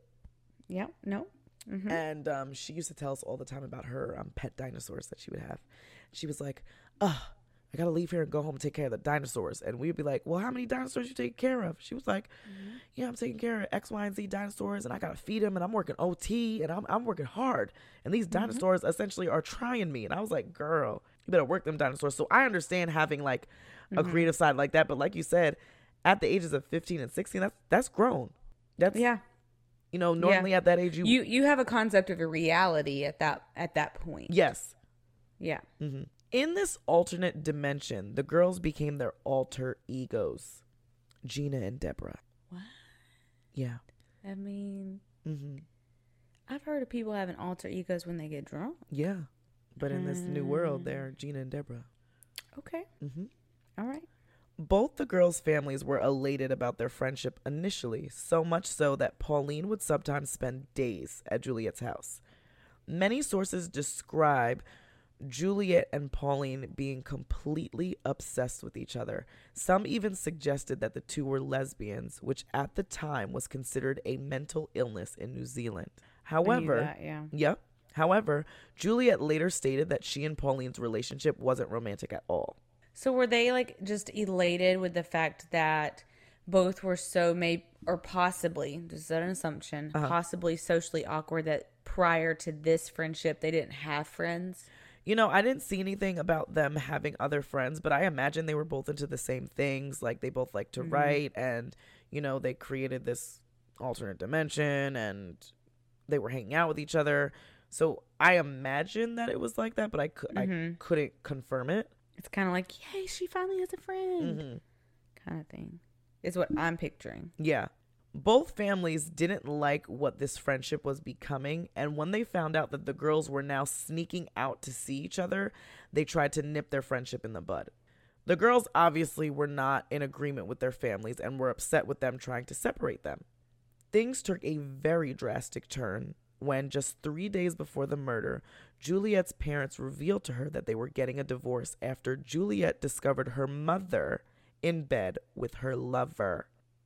Speaker 2: Yeah. No. Mm-hmm.
Speaker 1: And um, she used to tell us all the time about her um, pet dinosaurs that she would have. She was like, "Ugh, I gotta leave here and go home and take care of the dinosaurs." And we'd be like, "Well, how many dinosaurs you taking care of?" She was like, "Yeah, I'm taking care of X, Y, and Z dinosaurs, and I gotta feed them, and I'm working O T, and I'm I'm working hard, and these dinosaurs essentially are trying me." And I was like, "Girl, you better work them dinosaurs." So I understand having like a creative side like that, but like you said, at the ages of fifteen and sixteen, that's that's grown. That's
Speaker 2: Yeah.
Speaker 1: you know normally at that age you,
Speaker 2: You you have a concept of a reality at that at that point.
Speaker 1: yes.
Speaker 2: Yeah.
Speaker 1: hmm In this alternate dimension, the girls became their alter egos, Gina and Deborah.
Speaker 2: What?
Speaker 1: Yeah.
Speaker 2: I mean,
Speaker 1: hmm
Speaker 2: I've heard of people having alter egos when they get drunk.
Speaker 1: Yeah. But in this new world, they're Gina and Deborah.
Speaker 2: Okay.
Speaker 1: hmm
Speaker 2: All right.
Speaker 1: Both the girls' families were elated about their friendship initially, so much so that Pauline would sometimes spend days at Juliet's house. Many sources describe Juliet and Pauline being completely obsessed with each other. Some even suggested that the two were lesbians, which at the time was considered a mental illness in New Zealand.
Speaker 2: I knew
Speaker 1: However,
Speaker 2: that, yeah.
Speaker 1: yeah. However, Juliet later stated that she and Pauline's relationship wasn't romantic at all.
Speaker 2: So were they like just elated with the fact that both were so maybe or possibly, this is an assumption,
Speaker 1: Uh-huh.
Speaker 2: possibly socially awkward that prior to this friendship they didn't have friends?
Speaker 1: You know, I didn't see anything about them having other friends, but I imagine they were both into the same things. Like they both like to write, and, you know, they created this alternate dimension and they were hanging out with each other. So I imagine that it was like that, but I, cou- I couldn't confirm it.
Speaker 2: It's kind of like, yay, she finally has a friend,
Speaker 1: hmm
Speaker 2: kind of thing. Is what I'm picturing.
Speaker 1: Yeah. Both families didn't like what this friendship was becoming, and when they found out that the girls were now sneaking out to see each other, they tried to nip their friendship in the bud. The girls obviously were not in agreement with their families and were upset with them trying to separate them. Things took a very drastic turn when, just three days before the murder, Juliet's parents revealed to her that they were getting a divorce after Juliet discovered her mother in bed with her lover.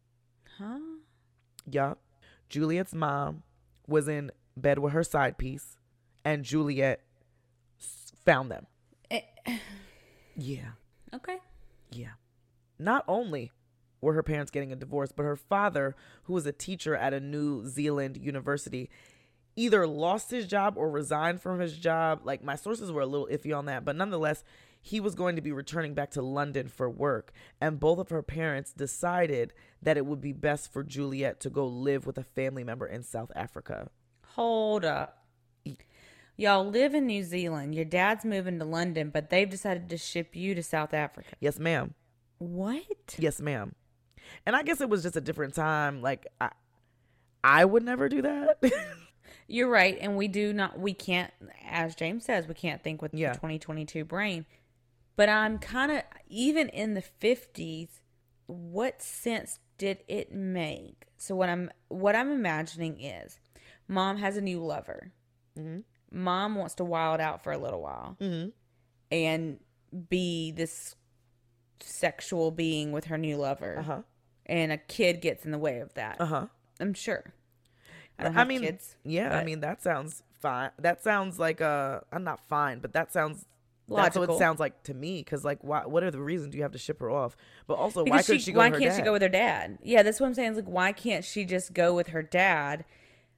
Speaker 2: Huh?
Speaker 1: Yup. Juliet's mom was in bed with her side piece, and Juliet s- found them.
Speaker 2: Eh,
Speaker 1: Yeah.
Speaker 2: okay.
Speaker 1: Yeah. Not only were her parents getting a divorce, but her father, who was a teacher at a New Zealand university, either lost his job or resigned from his job. Like, my sources were a little iffy on that, but nonetheless, he was going to be returning back to London for work, and both of her parents decided that it would be best for Juliet to go live with a family member in South Africa.
Speaker 2: Hold up. Y'all live in New Zealand. Your dad's moving to London, but they've decided to ship you to South Africa.
Speaker 1: Yes, ma'am.
Speaker 2: What?
Speaker 1: Yes, ma'am. And I guess it was just a different time. Like, I, I would never do that.
Speaker 2: You're right. And we do not, we can't, as James says, we can't think with
Speaker 1: Yeah.
Speaker 2: the twenty twenty-two brain. But I'm kind of, even in the fifties, what sense did it make? So what I'm, what I'm imagining is mom has a new lover.
Speaker 1: Mm-hmm.
Speaker 2: Mom wants to wild out for a little while
Speaker 1: Mm-hmm.
Speaker 2: and be this sexual being with her new lover.
Speaker 1: Uh-huh.
Speaker 2: And a kid gets in the way of that.
Speaker 1: Uh-huh.
Speaker 2: I'm sure. I don't
Speaker 1: I
Speaker 2: have
Speaker 1: mean,
Speaker 2: kids.
Speaker 1: yeah, I
Speaker 2: but-
Speaker 1: mean, that sounds fine. That sounds like, uh, I'm not fine, but that sounds, that's what
Speaker 2: Logical.
Speaker 1: it sounds like to me. Because, like, why, what are the reasons you have to ship her off? But also, why
Speaker 2: Because
Speaker 1: couldn't she, go
Speaker 2: why
Speaker 1: with her
Speaker 2: can't
Speaker 1: dad?
Speaker 2: she go with her dad? Yeah, that's what I'm saying. It's like, why can't she just go with her dad?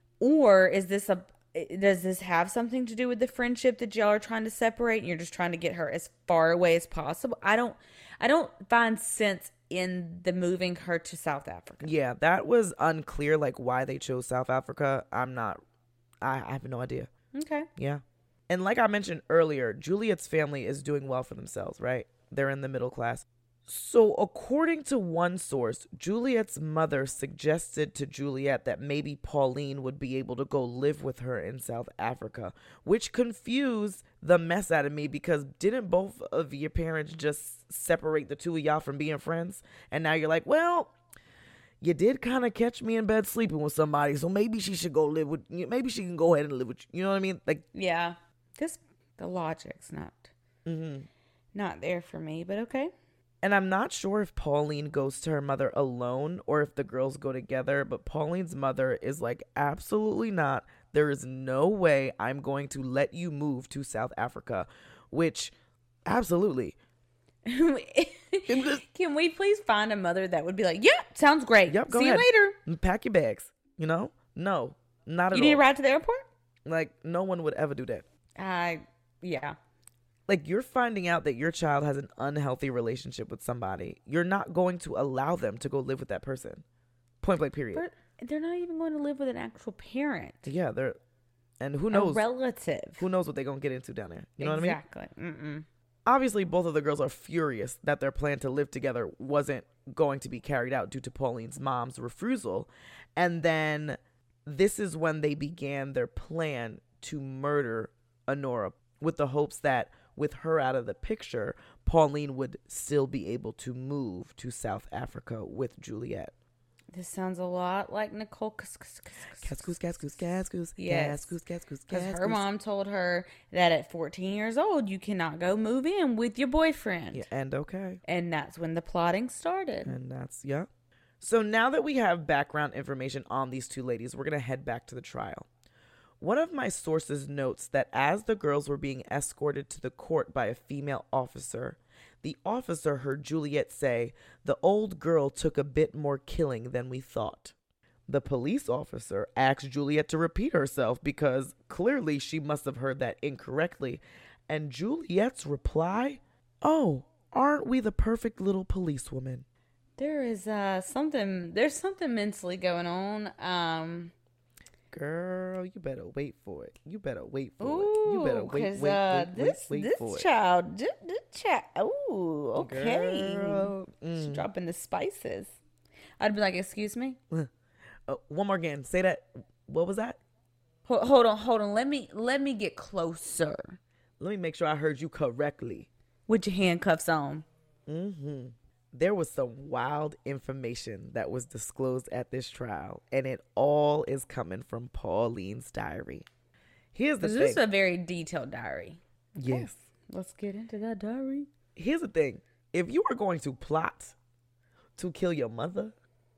Speaker 2: Or is this a, does this have something to do with the friendship that y'all are trying to separate and you're just trying to get her as far away as possible? I don't, I don't find sense in the moving her to South Africa.
Speaker 1: Yeah, that was unclear, like, why they chose South Africa. I'm not, I, I have no idea.
Speaker 2: Okay.
Speaker 1: Yeah. And like I mentioned earlier, Juliet's family is doing well for themselves, right? They're in the middle class. So according to one source, Juliet's mother suggested to Juliet that maybe Pauline would be able to go live with her in South Africa, which confused the mess out of me because didn't both of your parents just separate the two of y'all from being friends? And now you're like, well, you did kind of catch me in bed sleeping with somebody, so maybe she should go live with you. Maybe she can go ahead and live with you. You know what I mean? Like,
Speaker 2: Yeah. This, the logic's not,
Speaker 1: mm-hmm.
Speaker 2: not there for me, but okay.
Speaker 1: And I'm not sure if Pauline goes to her mother alone or if the girls go together, but Pauline's mother is like, absolutely not. There is no way I'm going to let you move to South Africa, which absolutely.
Speaker 2: Can we please find a mother that would be like, yeah, sounds great.
Speaker 1: Yep, go
Speaker 2: See
Speaker 1: ahead.
Speaker 2: you later.
Speaker 1: Pack your bags, you know? No, not at
Speaker 2: You
Speaker 1: all.
Speaker 2: need a ride to the airport?
Speaker 1: Like, no one would ever do that.
Speaker 2: I, yeah.
Speaker 1: Like, you're finding out that your child has an unhealthy relationship with somebody. You're not going to allow them to go live with that person. Point blank, period.
Speaker 2: But they're not even going to live with an actual parent.
Speaker 1: Yeah, they're, and who
Speaker 2: A
Speaker 1: knows?
Speaker 2: relative.
Speaker 1: Who knows what they're going to get into down there? You know what I mean?
Speaker 2: Exactly. Mm-mm.
Speaker 1: Obviously, both of the girls are furious that their plan to live together wasn't going to be carried out due to Pauline's mom's refusal. And then this is when they began their plan to murder Honora with the hopes that with her out of the picture, Pauline would still be able to move to South Africa with Juliet.
Speaker 2: This sounds a lot like Nicole.
Speaker 1: Cascoos, cascoos, cascoos,
Speaker 2: Yes.
Speaker 1: cascoos, cascoos,
Speaker 2: Because her
Speaker 1: cascoos.
Speaker 2: mom told her that at fourteen years old, you cannot go move in with your boyfriend.
Speaker 1: Yeah, and okay.
Speaker 2: And that's when the plotting started.
Speaker 1: And that's, yeah. So now that we have background information on these two ladies, we're going to head back to the trial. One of my sources notes that as the girls were being escorted to the court by a female officer, the officer heard Juliet say, "The old girl took a bit more killing than we thought." The police officer asked Juliet to repeat herself because clearly she must have heard that incorrectly. And Juliet's reply, "Oh, aren't we the perfect little policewoman?"
Speaker 2: There is uh something. There's something mentally going on. Um.
Speaker 1: Girl, you better wait for it. You better wait for
Speaker 2: Ooh,
Speaker 1: it. You better wait,
Speaker 2: 'cause,
Speaker 1: wait,
Speaker 2: uh,
Speaker 1: wait,
Speaker 2: this
Speaker 1: wait, wait
Speaker 2: this
Speaker 1: for
Speaker 2: child, this, this child. Ooh,
Speaker 1: it.
Speaker 2: okay.
Speaker 1: Girl,
Speaker 2: She's
Speaker 1: mm.
Speaker 2: dropping the spices. I'd be like, "Excuse me,
Speaker 1: Oh, one more again. Say that. What was that?
Speaker 2: hold, hold on, hold on. Let me let me get closer
Speaker 1: Let me make sure I heard you correctly.
Speaker 2: with your handcuffs on."
Speaker 1: Mm-hmm. There was some wild information that was disclosed at this trial, and it all is coming from Pauline's diary. Here's the
Speaker 2: This
Speaker 1: thing.
Speaker 2: is a very detailed diary.
Speaker 1: Yes.
Speaker 2: Let's get into that diary.
Speaker 1: Here's the thing. If you are going to plot to kill your mother,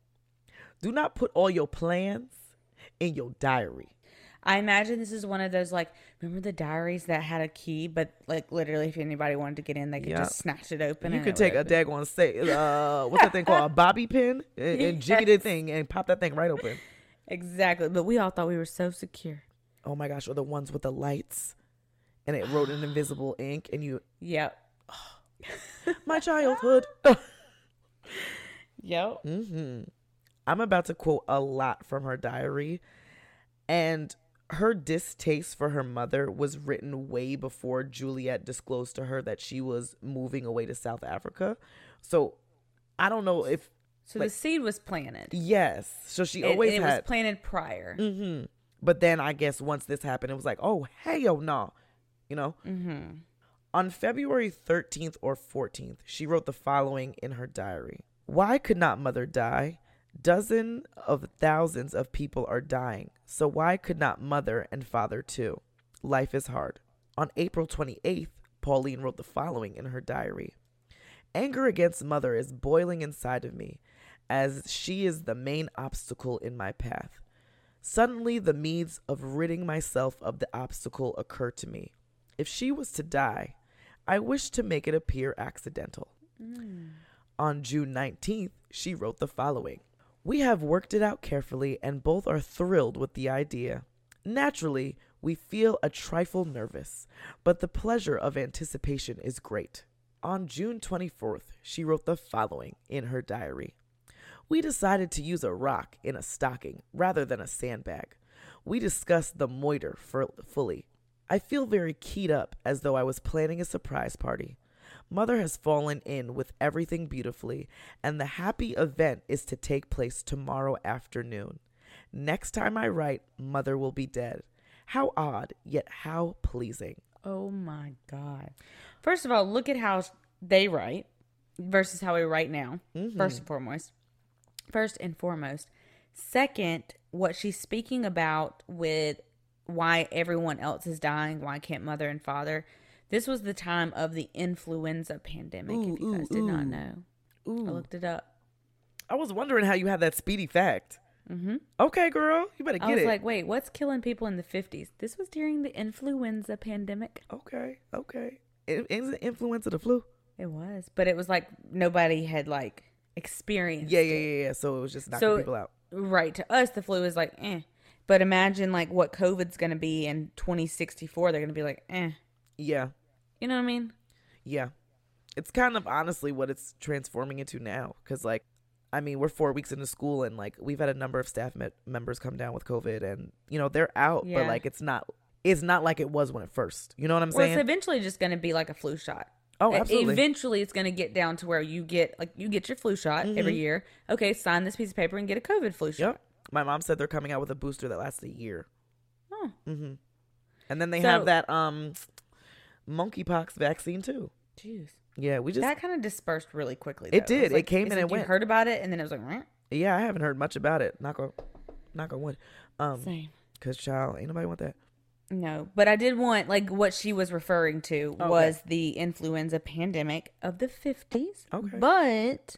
Speaker 1: do not put all your plans in your diary.
Speaker 2: I imagine this is one of those, like, remember the diaries that had a key, but like literally, if anybody wanted to get in, they could
Speaker 1: Yeah.
Speaker 2: just snatch it open.
Speaker 1: You
Speaker 2: and
Speaker 1: could
Speaker 2: it
Speaker 1: take a
Speaker 2: would open.
Speaker 1: daggone say uh what's that thing called? A bobby pin and, and jiggy the thing and pop that thing right open.
Speaker 2: Exactly, but we all thought we were so secure.
Speaker 1: Oh my gosh, or the ones with the lights and it wrote in invisible ink and you
Speaker 2: Yep.
Speaker 1: My childhood.
Speaker 2: Yep.
Speaker 1: hmm I'm about to quote a lot from her diary, and her distaste for her mother was written way before Juliet disclosed to her that she was moving away to South Africa. So I don't know if
Speaker 2: So
Speaker 1: like-
Speaker 2: the seed was planted.
Speaker 1: yes. So she
Speaker 2: It,
Speaker 1: always
Speaker 2: it
Speaker 1: had.
Speaker 2: was planted prior.
Speaker 1: hmm But then I guess once this happened, it was like, oh hell no, you know.
Speaker 2: Mm-hmm.
Speaker 1: On February thirteenth or fourteenth, she wrote the following in her diary. Why could not mother die? Dozens of thousands of people are dying. So why could not mother and father too? Life is hard. On April twenty-eighth, Pauline wrote the following in her diary. Anger against mother is boiling inside of me, as she is the main obstacle in my path. Suddenly, the means of ridding myself of the obstacle occur to me. If she was to die, I wish to make it appear accidental.
Speaker 2: Mm.
Speaker 1: On June nineteenth, she wrote the following. We have worked it out carefully and both are thrilled with the idea. Naturally, we feel a trifle nervous, but the pleasure of anticipation is great. On June twenty-fourth, she wrote the following in her diary. We decided to use a rock in a stocking rather than a sandbag. We discussed the moiter for fully. I feel very keyed up as though I was planning a surprise party. Mother has fallen in with everything beautifully, and the happy event is to take place tomorrow afternoon. Next time I write, Mother will be dead. How odd, yet how pleasing.
Speaker 2: Oh my God. First of all, look at how they write versus how we write now.
Speaker 1: Mhm.
Speaker 2: First and foremost. First and foremost. Second, what she's speaking about with why everyone else is dying, why can't mother and father? This was the time of the influenza pandemic,
Speaker 1: Ooh,
Speaker 2: if you guys
Speaker 1: ooh,
Speaker 2: did not
Speaker 1: ooh.
Speaker 2: know. I
Speaker 1: Ooh,
Speaker 2: looked it up.
Speaker 1: I was wondering how you had that speedy fact.
Speaker 2: Mm-hmm.
Speaker 1: Okay, girl, you better
Speaker 2: I
Speaker 1: get
Speaker 2: was
Speaker 1: it.
Speaker 2: like, wait, what's killing people in the fifties? This was during the influenza pandemic.
Speaker 1: okay, okay. It, is it influenza the flu?
Speaker 2: It was. But it was like nobody had like experienced
Speaker 1: Yeah,
Speaker 2: it.
Speaker 1: yeah, yeah, yeah. So it was just knocking
Speaker 2: So-
Speaker 1: people out.
Speaker 2: Right. To us, the flu is like, eh. But imagine like what COVID's going to be in twenty sixty-four. They're going to be like, eh.
Speaker 1: Yeah,
Speaker 2: You know what I mean?
Speaker 1: yeah. It's kind of honestly what it's transforming into now. Because, like, I mean, we're four weeks into school and, like, we've had a number of staff me- members come down with COVID and, you know, they're out.
Speaker 2: Yeah.
Speaker 1: But, like, it's not it's not like it was when it first. You know what I'm
Speaker 2: Well,
Speaker 1: saying?
Speaker 2: it's eventually just going to be like a flu shot.
Speaker 1: Oh,
Speaker 2: E-
Speaker 1: absolutely.
Speaker 2: Eventually, it's going to get down to where you get like you get your flu shot every
Speaker 1: Mhm.
Speaker 2: year. Okay, sign this piece of paper and get a COVID flu shot.
Speaker 1: Yep. My mom said they're coming out with a booster that lasts a year.
Speaker 2: Oh,
Speaker 1: hmm And then they
Speaker 2: So-
Speaker 1: have that um monkeypox vaccine too.
Speaker 2: jeez.
Speaker 1: Yeah, we just
Speaker 2: That kind of dispersed really quickly.
Speaker 1: It
Speaker 2: though.
Speaker 1: did.
Speaker 2: was
Speaker 1: It
Speaker 2: like-
Speaker 1: came
Speaker 2: it's
Speaker 1: and
Speaker 2: like
Speaker 1: it
Speaker 2: you
Speaker 1: went.
Speaker 2: heard about it, and then it was like, "Meh."
Speaker 1: yeah, I haven't heard much about it. Knock on knock on wood. Um,
Speaker 2: Same.
Speaker 1: cause child, ain't nobody want that.
Speaker 2: No, but I did want like what she was referring to
Speaker 1: Okay.
Speaker 2: was the influenza pandemic of the fifties.
Speaker 1: Okay.
Speaker 2: But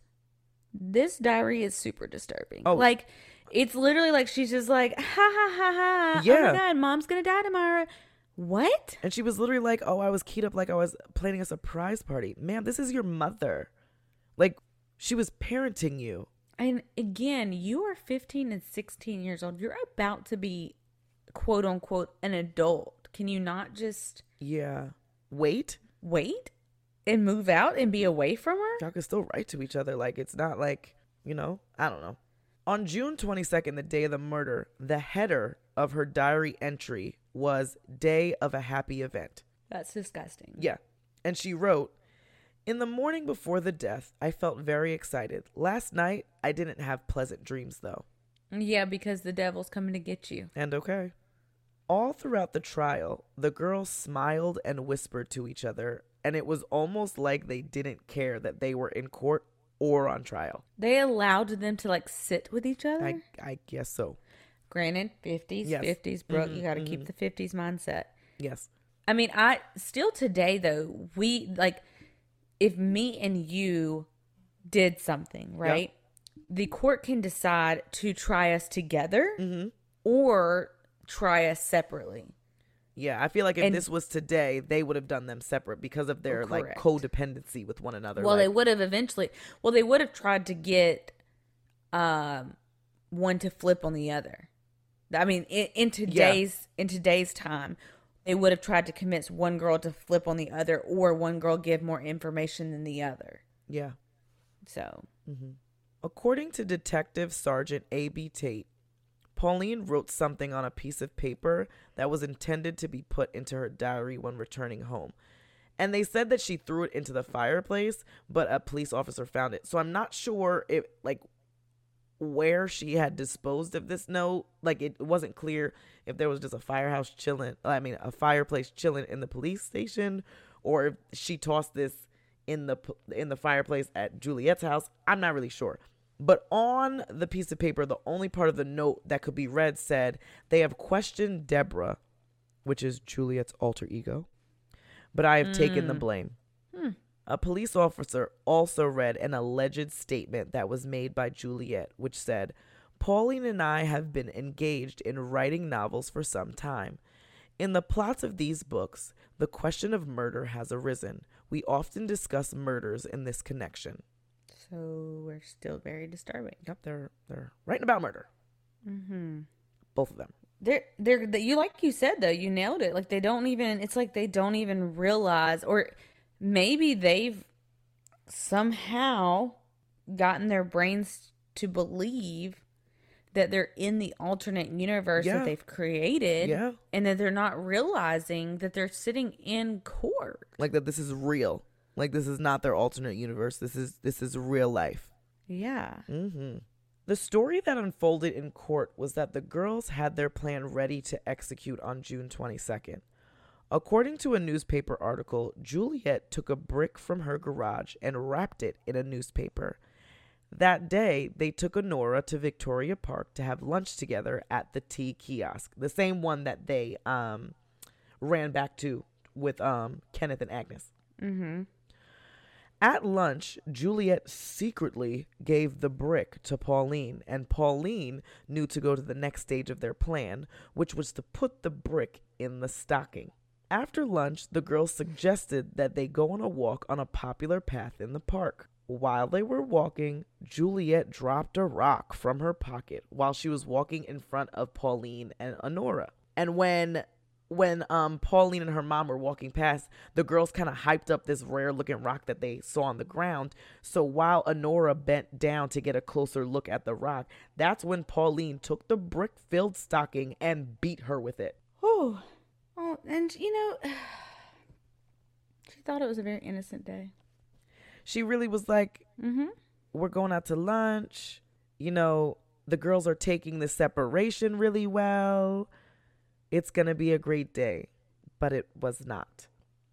Speaker 2: this diary is super disturbing.
Speaker 1: Oh.
Speaker 2: Like it's literally like she's just like ha ha ha ha. Oh
Speaker 1: Yeah.
Speaker 2: my god, mom's going to die tomorrow. What?
Speaker 1: And she was literally like, "Oh, I was keyed up like I was planning a surprise party." Ma'am, this is your mother. Like, she was parenting you.
Speaker 2: And again, you are fifteen and sixteen years old. You're about to be quote unquote an adult. Can you not just
Speaker 1: Yeah. Wait.
Speaker 2: wait and move out and be away from her?
Speaker 1: Y'all can still write to each other. Like, it's not like, you know, I don't know. On June twenty-second, the day of the murder, the header of her diary entry was "Day of a Happy Event."
Speaker 2: That's disgusting.
Speaker 1: Yeah. And she wrote, "In the morning before the death, I felt very excited. Last night, I didn't have pleasant dreams, though."
Speaker 2: Yeah, because the devil's coming to get you.
Speaker 1: And okay. All throughout the trial, the girls smiled and whispered to each other, and it was almost like they didn't care that they were in court or on trial.
Speaker 2: They allowed them to like sit with each other.
Speaker 1: I, I guess so.
Speaker 2: Granted, fifties,
Speaker 1: Yes.
Speaker 2: fifties, Brooke,
Speaker 1: Mhm,
Speaker 2: you got to
Speaker 1: mhm.
Speaker 2: keep the fifties mindset.
Speaker 1: Yes.
Speaker 2: I mean, I still today though, we like if me and you did something, right? The court can decide to try us together
Speaker 1: Mm-hmm.
Speaker 2: or try us separately.
Speaker 1: Yeah, I feel like if
Speaker 2: And-
Speaker 1: this was today, they would have done them separate because of their like
Speaker 2: Correct.
Speaker 1: codependency with one another.
Speaker 2: Well,
Speaker 1: like,
Speaker 2: they would have eventually. Well, they would have tried to get um one to flip on the other. I mean, in, in today's in today's time, they would have tried to convince one girl to flip on the other, or one girl give more information than the other.
Speaker 1: Yeah.
Speaker 2: So,
Speaker 1: According to Detective Sergeant A B. Tate, Pauline wrote something on a piece of paper that was intended to be put into her diary when returning home. And they said that she threw it into the fireplace, but a police officer found it. So I'm not sure if, like, where she had disposed of this note. Like, it wasn't clear if there was just a firehouse chilling, I mean, a fireplace chilling in the police station, or if she tossed this in the in the fireplace at Juliet's house. I'm not really sure. But on the piece of paper, the only part of the note that could be read said, "They have questioned Deborah," which is Juliet's alter ego, "but I have mm. taken the blame." Hmm. A police officer also read an alleged statement that was made by Juliet, which said, "Pauline and I have been engaged in writing novels for some time. In the plots of these books, the question of murder has arisen. We often discuss murders in this connection."
Speaker 2: So we're still very disturbing.
Speaker 1: Yep, they're they're writing about murder.
Speaker 2: Mm-hmm.
Speaker 1: Both of them.
Speaker 2: They're they're you like you said though, you nailed it. Like they don't even. It's like they don't even realize, or maybe they've somehow gotten their brains to believe that they're in the alternate universe
Speaker 1: Yeah.
Speaker 2: that they've created,
Speaker 1: Yeah.
Speaker 2: and that they're not realizing that they're sitting in court.
Speaker 1: Like that this is real. Like this is not their alternate universe. This is this is real life.
Speaker 2: Yeah.
Speaker 1: Mm-hmm. The story that unfolded in court was that the girls had their plan ready to execute on June twenty-second. According to a newspaper article, Juliet took a brick from her garage and wrapped it in a newspaper. That day, they took Honora to Victoria Park to have lunch together at the tea kiosk, the same one that they um ran back to with um Kenneth and Agnes.
Speaker 2: Mm-hmm.
Speaker 1: At lunch, Juliet secretly gave the brick to Pauline, and Pauline knew to go to the next stage of their plan, which was to put the brick in the stocking. After lunch, the girls suggested that they go on a walk on a popular path in the park. While they were walking, Juliet dropped a rock from her pocket while she was walking in front of Pauline and Honora. And when when um Pauline and her mom were walking past, the girls kind of hyped up this rare looking rock that they saw on the ground. So while Honora bent down to get a closer look at the rock, that's when Pauline took the brick filled stocking and beat her with it.
Speaker 2: Oh, oh, and you know, she thought it was a very innocent day.
Speaker 1: She really was like,
Speaker 2: Mm-hmm.
Speaker 1: we're going out to lunch. You know, the girls are taking the separation really well. It's going to be a great day. But it was not.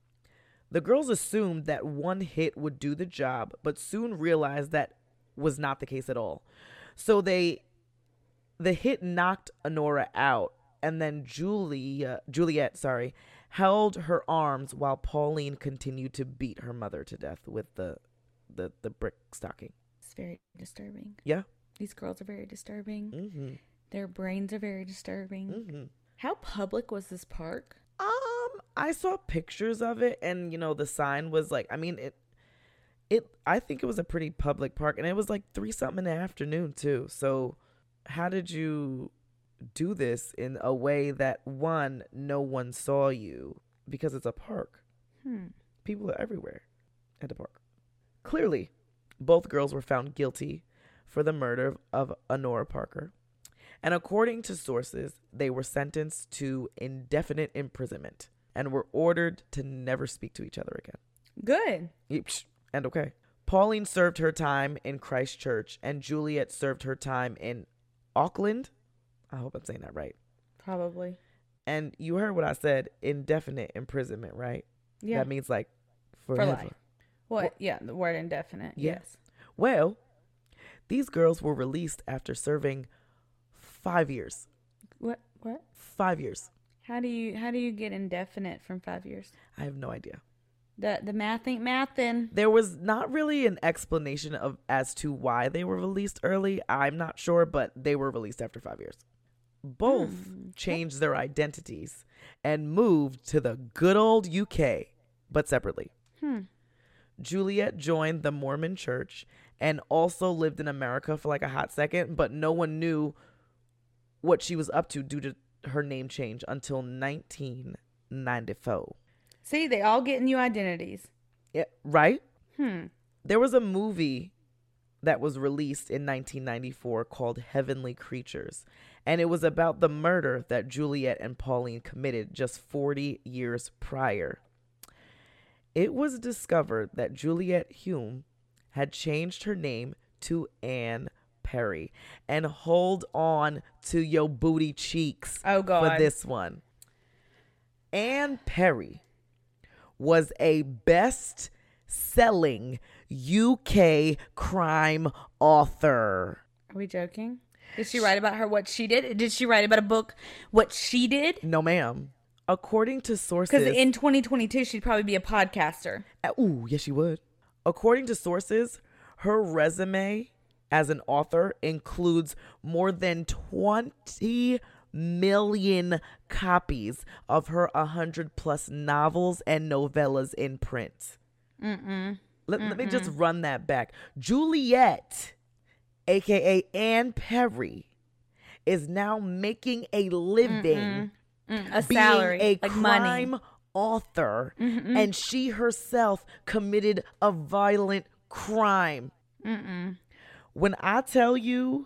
Speaker 1: The girls assumed that one hit would do the job, but soon realized that was not the case at all. So they, the hit knocked Honora out, and then Julia, Juliet, sorry, held her arms while Pauline continued to beat her mother to death with the, the, the brick stocking.
Speaker 2: It's very disturbing.
Speaker 1: Yeah.
Speaker 2: These girls are very disturbing.
Speaker 1: Mm-hmm.
Speaker 2: Their brains are very disturbing.
Speaker 1: Mm-hmm.
Speaker 2: How public was this park?
Speaker 1: Um, I saw pictures of it, and you know the sign was like, I mean it, it. I think it was a pretty public park, and it was like three something in the afternoon too. So, how did you do this in a way that one, no one saw you because it's a park?
Speaker 2: Hmm.
Speaker 1: People are everywhere at the park. Clearly, both girls were found guilty for the murder of Honora Parker. And according to sources, they were sentenced to indefinite imprisonment and were ordered to never speak to each other again.
Speaker 2: Good.
Speaker 1: Yeesh. And okay. Pauline served her time in Christchurch, and Juliet served her time in Auckland. I hope I'm saying that right.
Speaker 2: Probably.
Speaker 1: And you heard what I said, indefinite imprisonment, right?
Speaker 2: Yeah.
Speaker 1: That means like
Speaker 2: For
Speaker 1: forever.
Speaker 2: life. What? Well, yeah, the word indefinite.
Speaker 1: Yeah.
Speaker 2: Yes.
Speaker 1: Well, these girls were released after serving five years.
Speaker 2: What? What?
Speaker 1: Five years.
Speaker 2: How do you how do you get indefinite from five years?
Speaker 1: I have no idea.
Speaker 2: The the math ain't mathin'.
Speaker 1: There was not really an explanation of as to why they were released early. I'm not sure, but they were released after five years. Both
Speaker 2: Hmm.
Speaker 1: changed their identities and moved to the good old U K, but separately.
Speaker 2: Hmm.
Speaker 1: Juliet joined the Mormon church and also lived in America for like a hot second, but no one knew what she was up to due to her name change until nineteen ninety-four.
Speaker 2: See, they all get new identities.
Speaker 1: Yeah, right?
Speaker 2: Hmm.
Speaker 1: There was a movie that was released in nineteen ninety-four called Heavenly Creatures, and it was about the murder that Juliet and Pauline committed just forty years prior. It was discovered that Juliet Hume had changed her name to Anne Perry. And hold on to your booty cheeks
Speaker 2: Oh, God.
Speaker 1: for this one. Anne Perry was a best-selling U K crime author.
Speaker 2: Are we joking? Did she write about her what she did? Did she write about a book what she did?
Speaker 1: No, ma'am. According to sources...
Speaker 2: Because in twenty twenty-two, she'd probably be a podcaster.
Speaker 1: Uh, Ooh, yes, she would. According to sources, her resume as an author includes more than twenty million copies of her one hundred plus novels and novellas in print.
Speaker 2: Mm-mm.
Speaker 1: Let, let me just run that back. Juliet, a k a. Anne Perry, is now making a living
Speaker 2: Mm, a
Speaker 1: being
Speaker 2: salary,
Speaker 1: a
Speaker 2: like
Speaker 1: crime
Speaker 2: money.
Speaker 1: author,
Speaker 2: Mm-mm.
Speaker 1: and she herself committed a violent crime.
Speaker 2: Mm-mm.
Speaker 1: When I tell you,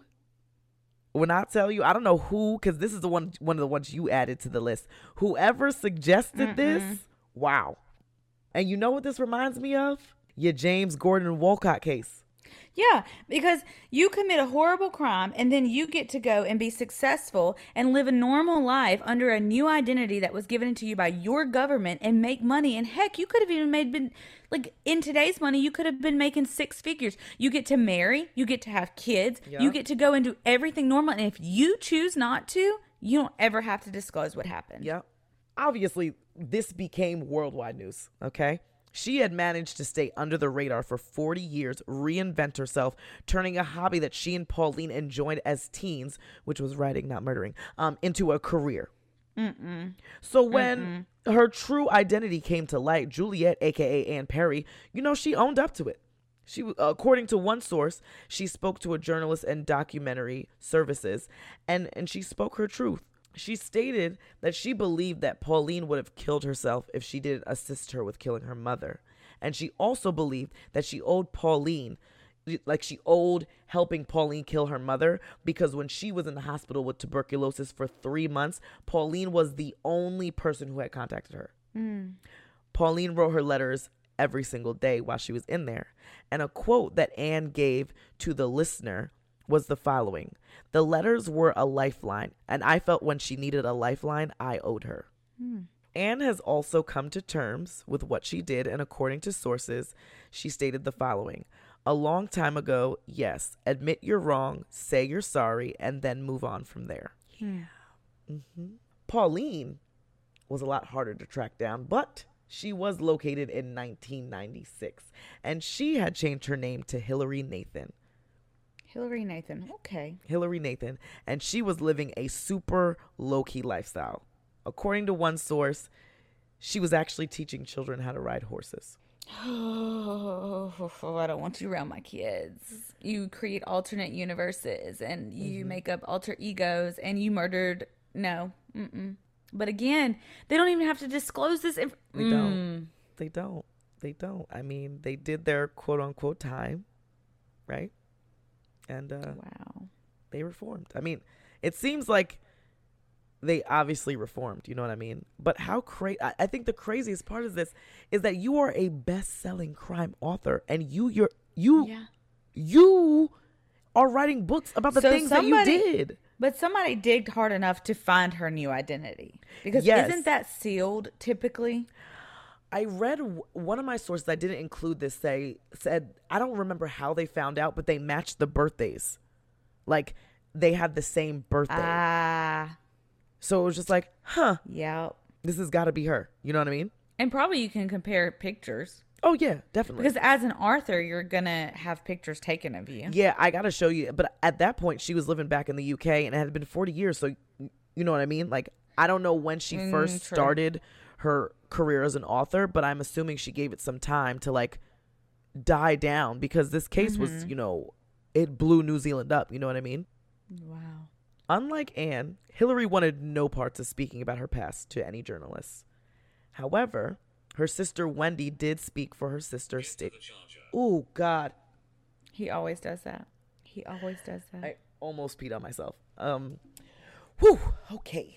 Speaker 1: when I tell you, I don't know who, because this is the one, one of the ones you added to the list. Whoever suggested
Speaker 2: Mm-mm.
Speaker 1: this, wow. And you know what this reminds me of? Your James Gordon Walcott case.
Speaker 2: Yeah, because you commit a horrible crime and then you get to go and be successful and live a normal life under a new identity that was given to you by your government and make money. And heck, you could have even made been like in today's money, you could have been making six figures. You get to marry, you get to have kids,
Speaker 1: Yeah.
Speaker 2: you get to go and do everything normal. And if you choose not to, you don't ever have to disclose what happened.
Speaker 1: Yeah. Obviously, this became worldwide news, okay? She had managed to stay under the radar for forty years, reinvent herself, turning a hobby that she and Pauline enjoyed as teens, which was writing, not murdering, um, into a career.
Speaker 2: Mm-mm.
Speaker 1: So when Mm-mm. her true identity came to light, Juliet, a k a. Anne Perry, you know, she owned up to it. She, according to one source, she spoke to a journalist and documentary services, and, and she spoke her truth. She stated that she believed that Pauline would have killed herself if she didn't assist her with killing her mother. And she also believed that she owed Pauline, like she owed helping Pauline kill her mother, because when she was in the hospital with tuberculosis for three months, Pauline was the only person who had contacted her.
Speaker 2: Mm.
Speaker 1: Pauline wrote her letters every single day while she was in there. And a quote that Anne gave to the listener was the following: "The letters were a lifeline, and I felt when she needed a lifeline, I owed her."
Speaker 2: Mm.
Speaker 1: Anne has also come to terms with what she did, and according to sources, she stated the following: "A long time ago, yes, admit you're wrong, say you're sorry, and then move on from there."
Speaker 2: Yeah.
Speaker 1: Mm-hmm. Pauline was a lot harder to track down, but she was located in nineteen ninety-six, and she had changed her name to Hillary Nathan.
Speaker 2: Hillary Nathan. Okay.
Speaker 1: Hillary Nathan, and she was living a super low-key lifestyle. According to one source, she was actually teaching children how to ride horses.
Speaker 2: Oh, I don't want you around my kids. You create alternate universes and you
Speaker 1: Mm-hmm.
Speaker 2: make up alter egos and you murdered. No. Mm-mm. But again, they don't even have to disclose this. Inf-
Speaker 1: They
Speaker 2: Mm.
Speaker 1: don't. They don't. They don't. I mean, they did their quote-unquote time, right? And uh,
Speaker 2: Wow.
Speaker 1: they reformed. I mean, it seems like they obviously reformed, you know what I mean? But how crazy, I, I think the craziest part of this is that you are a best-selling crime author, and you, you're, you,
Speaker 2: Yeah.
Speaker 1: you are writing books about the
Speaker 2: So
Speaker 1: things
Speaker 2: somebody-
Speaker 1: that you did.
Speaker 2: But somebody digged hard enough to find her new identity. Because
Speaker 1: Yes.
Speaker 2: isn't that sealed typically?
Speaker 1: I read w- one of my sources, I didn't include this, say, said, I don't remember how they found out, but they matched the birthdays. Like, they had the same birthday.
Speaker 2: Ah.
Speaker 1: So it was just like, huh,
Speaker 2: Yep.
Speaker 1: this has got to be her. You know what I mean?
Speaker 2: And probably you can compare pictures.
Speaker 1: Oh, yeah, definitely.
Speaker 2: Because as an author, you're going to have pictures taken of you.
Speaker 1: Yeah, I got to show you. But at that point, she was living back in the U K, and it had been forty years. So, you know what I mean? Like, I don't know when she
Speaker 2: Mm,
Speaker 1: first
Speaker 2: true.
Speaker 1: started her career as an author, but I'm assuming she gave it some time to, like, die down, because this case was,
Speaker 2: Mhm.
Speaker 1: you know, it blew New Zealand up. You know what I mean?
Speaker 2: Wow.
Speaker 1: Unlike Anne, Hillary wanted no parts of speaking about her past to any journalists. However, her sister Wendy did speak for her sister. Sta- oh, God.
Speaker 2: He always does that. He always does that.
Speaker 1: I almost peed on myself. Um, whew, okay.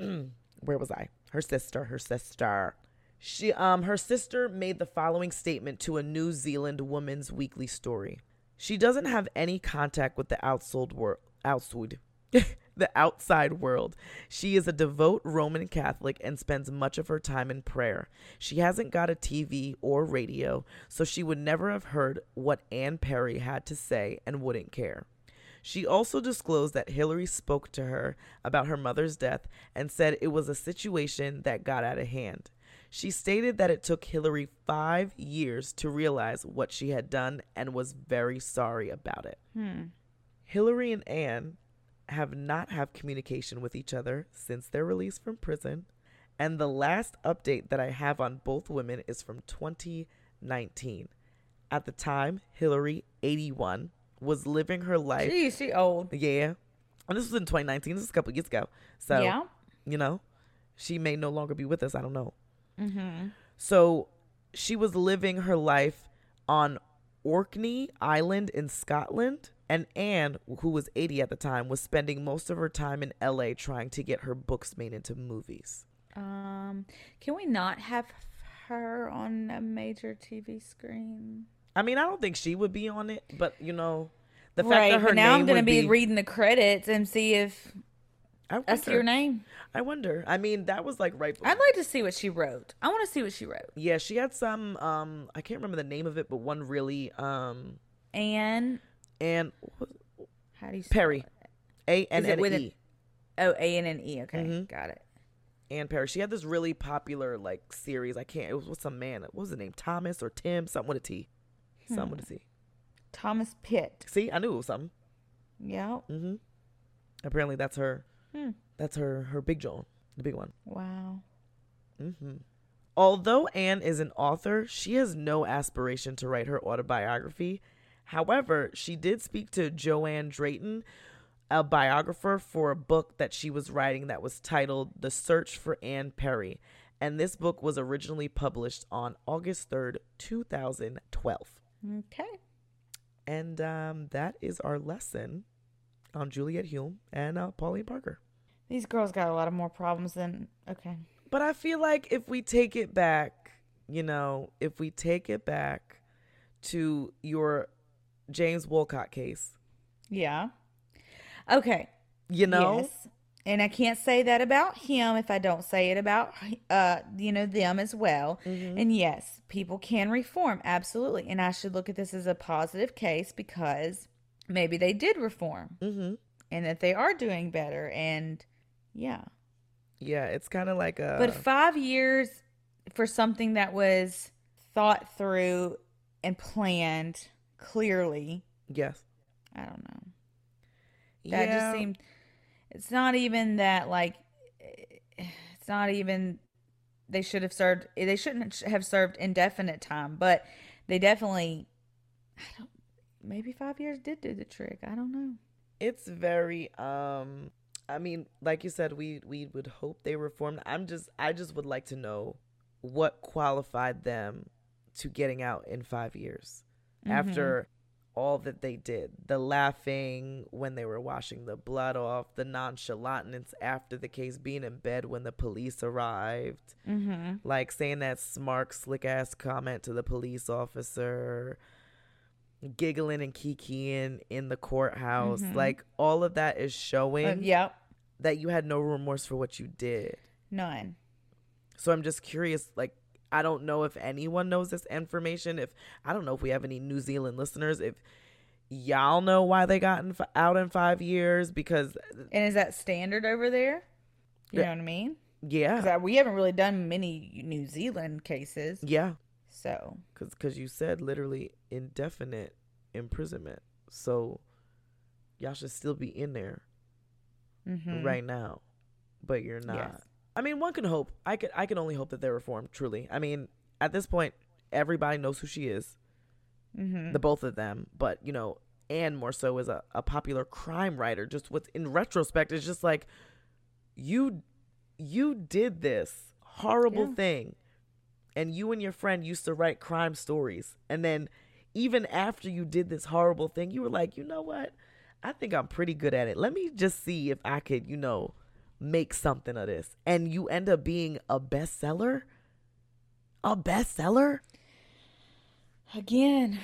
Speaker 1: Where was I? Her sister, her sister. She, um, her sister made the following statement to a New Zealand Woman's Weekly story. She doesn't have any contact with the outside world. Outside. The outside world. She is a devout Roman Catholic and spends much of her time in prayer. She hasn't got a T V or radio, so she would never have heard what Anne Perry had to say and wouldn't care. She also disclosed that Hillary spoke to her about her mother's death and said it was a situation that got out of hand. She stated that it took Hillary five years to realize what she had done and was very sorry about it.
Speaker 2: Hmm.
Speaker 1: Hillary and Anne have not had communication with each other since their release from prison, and the last update that I have on both women is from twenty nineteen. At the time, Hillary, eighty-one, was living her life.
Speaker 2: Gee, she old.
Speaker 1: Yeah. And this was in twenty nineteen. This was a couple years ago. So,
Speaker 2: Yeah.
Speaker 1: you know, she may no longer be with us. I don't know.
Speaker 2: Mm-hmm.
Speaker 1: So she was living her life on Orkney Island in Scotland. And Anne, who was eighty at the time, was spending most of her time in L A trying to get her books made into movies.
Speaker 2: Um, can we not have her on a major T V screen?
Speaker 1: I mean, I don't think she would be on it, but you know, the fact
Speaker 2: Right,
Speaker 1: that her
Speaker 2: but now
Speaker 1: name
Speaker 2: I'm going to
Speaker 1: would
Speaker 2: be,
Speaker 1: be
Speaker 2: reading the credits and see if
Speaker 1: I
Speaker 2: that's
Speaker 1: wonder.
Speaker 2: your name.
Speaker 1: I wonder. I mean, that was like right before.
Speaker 2: I'd like to see what she wrote. I want to see what she wrote.
Speaker 1: Yeah, she had some. Um, I can't remember the name of it, but one really. Um,
Speaker 2: Anne,
Speaker 1: and
Speaker 2: how do you spell
Speaker 1: Perry,
Speaker 2: it?
Speaker 1: A N
Speaker 2: Is it
Speaker 1: N
Speaker 2: with
Speaker 1: E.
Speaker 2: an- Oh, A N N E. Okay,
Speaker 1: Mhm.
Speaker 2: got it.
Speaker 1: Anne Perry. She had this really popular like series. I can't. It was with some man. What was his name? Thomas or Tim? Something with a T. Something with a T.
Speaker 2: Thomas Pitt.
Speaker 1: See, I knew it was something.
Speaker 2: Yeah.
Speaker 1: Mm-hmm. Apparently, that's her.
Speaker 2: Hmm.
Speaker 1: That's her. Her big Joan, the big one.
Speaker 2: Wow.
Speaker 1: Mm-hmm. Although Anne is an author, she has no aspiration to write her autobiography. However, she did speak to Joanne Drayton, a biographer, for a book that she was writing that was titled The Search for Anne Perry. And this book was originally published on August third, two thousand twelve.
Speaker 2: Okay.
Speaker 1: And um, that is our lesson on Juliet Hume and uh, Pauline Parker.
Speaker 2: These girls got a lot of more problems than. Okay.
Speaker 1: But I feel like if we take it back, you know, if we take it back to your James Wolcott case,
Speaker 2: Yeah. Okay.
Speaker 1: you know,
Speaker 2: Yes. And I can't say that about him if I don't say it about, uh, you know, them as well.
Speaker 1: Mhm.
Speaker 2: And yes, people can reform. Absolutely. And I should look at this as a positive case because maybe they did reform
Speaker 1: mm-hmm.
Speaker 2: and that they are doing better. And yeah.
Speaker 1: Yeah, it's kind of like a.
Speaker 2: But five years for something that was thought through and planned clearly,
Speaker 1: yes.
Speaker 2: I don't know. That
Speaker 1: yeah.
Speaker 2: just seemed. It's not even that like. It's not even. They should have served. They shouldn't have served indefinite time, but they definitely. I don't. Maybe five years did do the trick. I don't know.
Speaker 1: It's very. Um. I mean, like you said, we we would hope they reformed. I'm just. I just would like to know what qualified them to getting out in five years
Speaker 2: Mhm.
Speaker 1: after all that they did. The laughing when they were washing the blood off, the nonchalantness after the case, being in bed when the police arrived,
Speaker 2: Mm-hmm.
Speaker 1: like saying that smart, slick ass comment to the police officer, giggling and kikiing in the courthouse.
Speaker 2: Mhm.
Speaker 1: Like all of that is showing
Speaker 2: Uh, yep.
Speaker 1: that you had no remorse for what you did.
Speaker 2: None.
Speaker 1: So I'm just curious, like, I don't know if anyone knows this information. If I don't know if we have any New Zealand listeners, if y'all know why they got in, out in five years, because
Speaker 2: And is that standard over there? You
Speaker 1: Yeah.
Speaker 2: know what I mean?
Speaker 1: yeah,
Speaker 2: Because we haven't really done many New Zealand cases.
Speaker 1: yeah,
Speaker 2: So,
Speaker 1: because because you said literally indefinite imprisonment, so y'all should still be in there
Speaker 2: mhm.
Speaker 1: right now, but you're not.
Speaker 2: Yes.
Speaker 1: I mean, one can hope. I could I can only hope that they're reformed. Truly, I mean, at this point, everybody knows who she is.
Speaker 2: Mm-hmm.
Speaker 1: The both of them, but you know, Anne more so is a, a popular crime writer. Just with in retrospect, it's just like you you did this horrible
Speaker 2: Yeah.
Speaker 1: thing, and you and your friend used to write crime stories, and then even after you did this horrible thing, you were like, you know what? I think I'm pretty good at it. Let me just see if I could, you know, make something of this. And you end up being a bestseller? A bestseller?
Speaker 2: Again,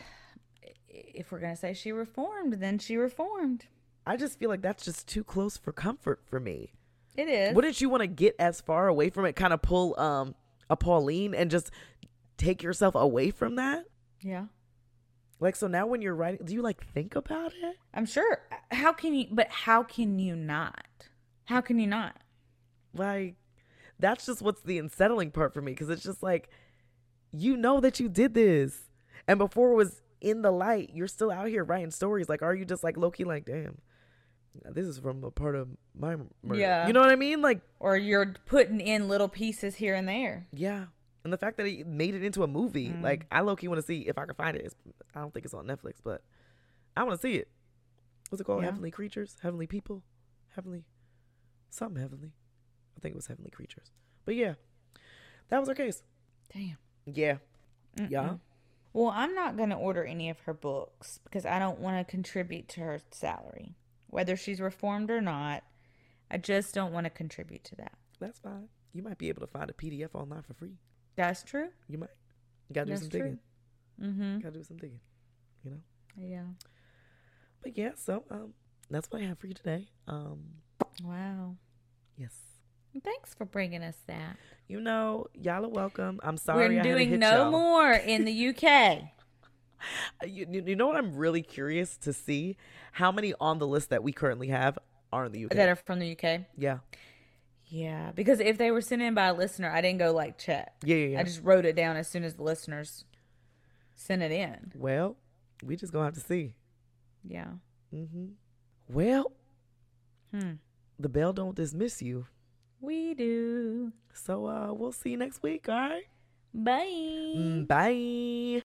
Speaker 2: if we're going to say she reformed, then she reformed.
Speaker 1: I just feel like that's just too close for comfort for me.
Speaker 2: It is.
Speaker 1: Wouldn't you want to get as far away from it, kind of pull um a Pauline and just take yourself away from that?
Speaker 2: Yeah.
Speaker 1: Like, so now when you're writing, do you like think about it?
Speaker 2: I'm sure. How can you, but how can you not? How can you not?
Speaker 1: Like, that's just what's the unsettling part for me, because it's just like, you know that you did this, and before it was in the light, you're still out here writing stories. Like, are you just like low-key like, damn, this is from a part of my murder?
Speaker 2: Yeah.
Speaker 1: You know what I mean? Like,
Speaker 2: Or you're putting in little pieces here and there.
Speaker 1: yeah. And the fact that he made it into a movie,
Speaker 2: Mm.
Speaker 1: like, I low-key want to see if I can find it. It's, I don't think it's on Netflix, but I want to see it. What's it called?
Speaker 2: Yeah.
Speaker 1: Heavenly Creatures? Heavenly People? Heavenly? Something heavenly. I think it was Heavenly Creatures. But yeah, that was our case.
Speaker 2: Damn.
Speaker 1: Yeah. Yeah.
Speaker 2: Well, I'm not going to order any of her books because I don't want to contribute to her salary. Whether she's reformed or not, I just don't want to contribute to that.
Speaker 1: That's fine. You might be able to find a P D F online for free.
Speaker 2: That's true.
Speaker 1: You might. You gotta do
Speaker 2: That's
Speaker 1: some
Speaker 2: true.
Speaker 1: digging.
Speaker 2: Mm-hmm.
Speaker 1: Gotta do some digging. You know?
Speaker 2: Yeah.
Speaker 1: But yeah, so um that's what I have for you today. Um
Speaker 2: Wow.
Speaker 1: yes.
Speaker 2: Thanks for bringing us that.
Speaker 1: You know, y'all are welcome. I'm sorry I
Speaker 2: We're
Speaker 1: had to
Speaker 2: doing
Speaker 1: hit
Speaker 2: no
Speaker 1: y'all.
Speaker 2: more in the U K.
Speaker 1: You, you you know what I'm really curious to see? How many on the list that we currently have are in the U K?
Speaker 2: That are from the U K.
Speaker 1: yeah.
Speaker 2: Yeah, because if they were sent in by a listener, I didn't go like check.
Speaker 1: Yeah, yeah, yeah.
Speaker 2: I just wrote it down as soon as the listeners sent it in.
Speaker 1: Well, we just gonna have to see.
Speaker 2: Yeah.
Speaker 1: Mm-hmm. Well,
Speaker 2: Hmm.
Speaker 1: the bell don't dismiss you.
Speaker 2: We do.
Speaker 1: So uh we'll see you next week, all right?
Speaker 2: Bye.
Speaker 1: Bye.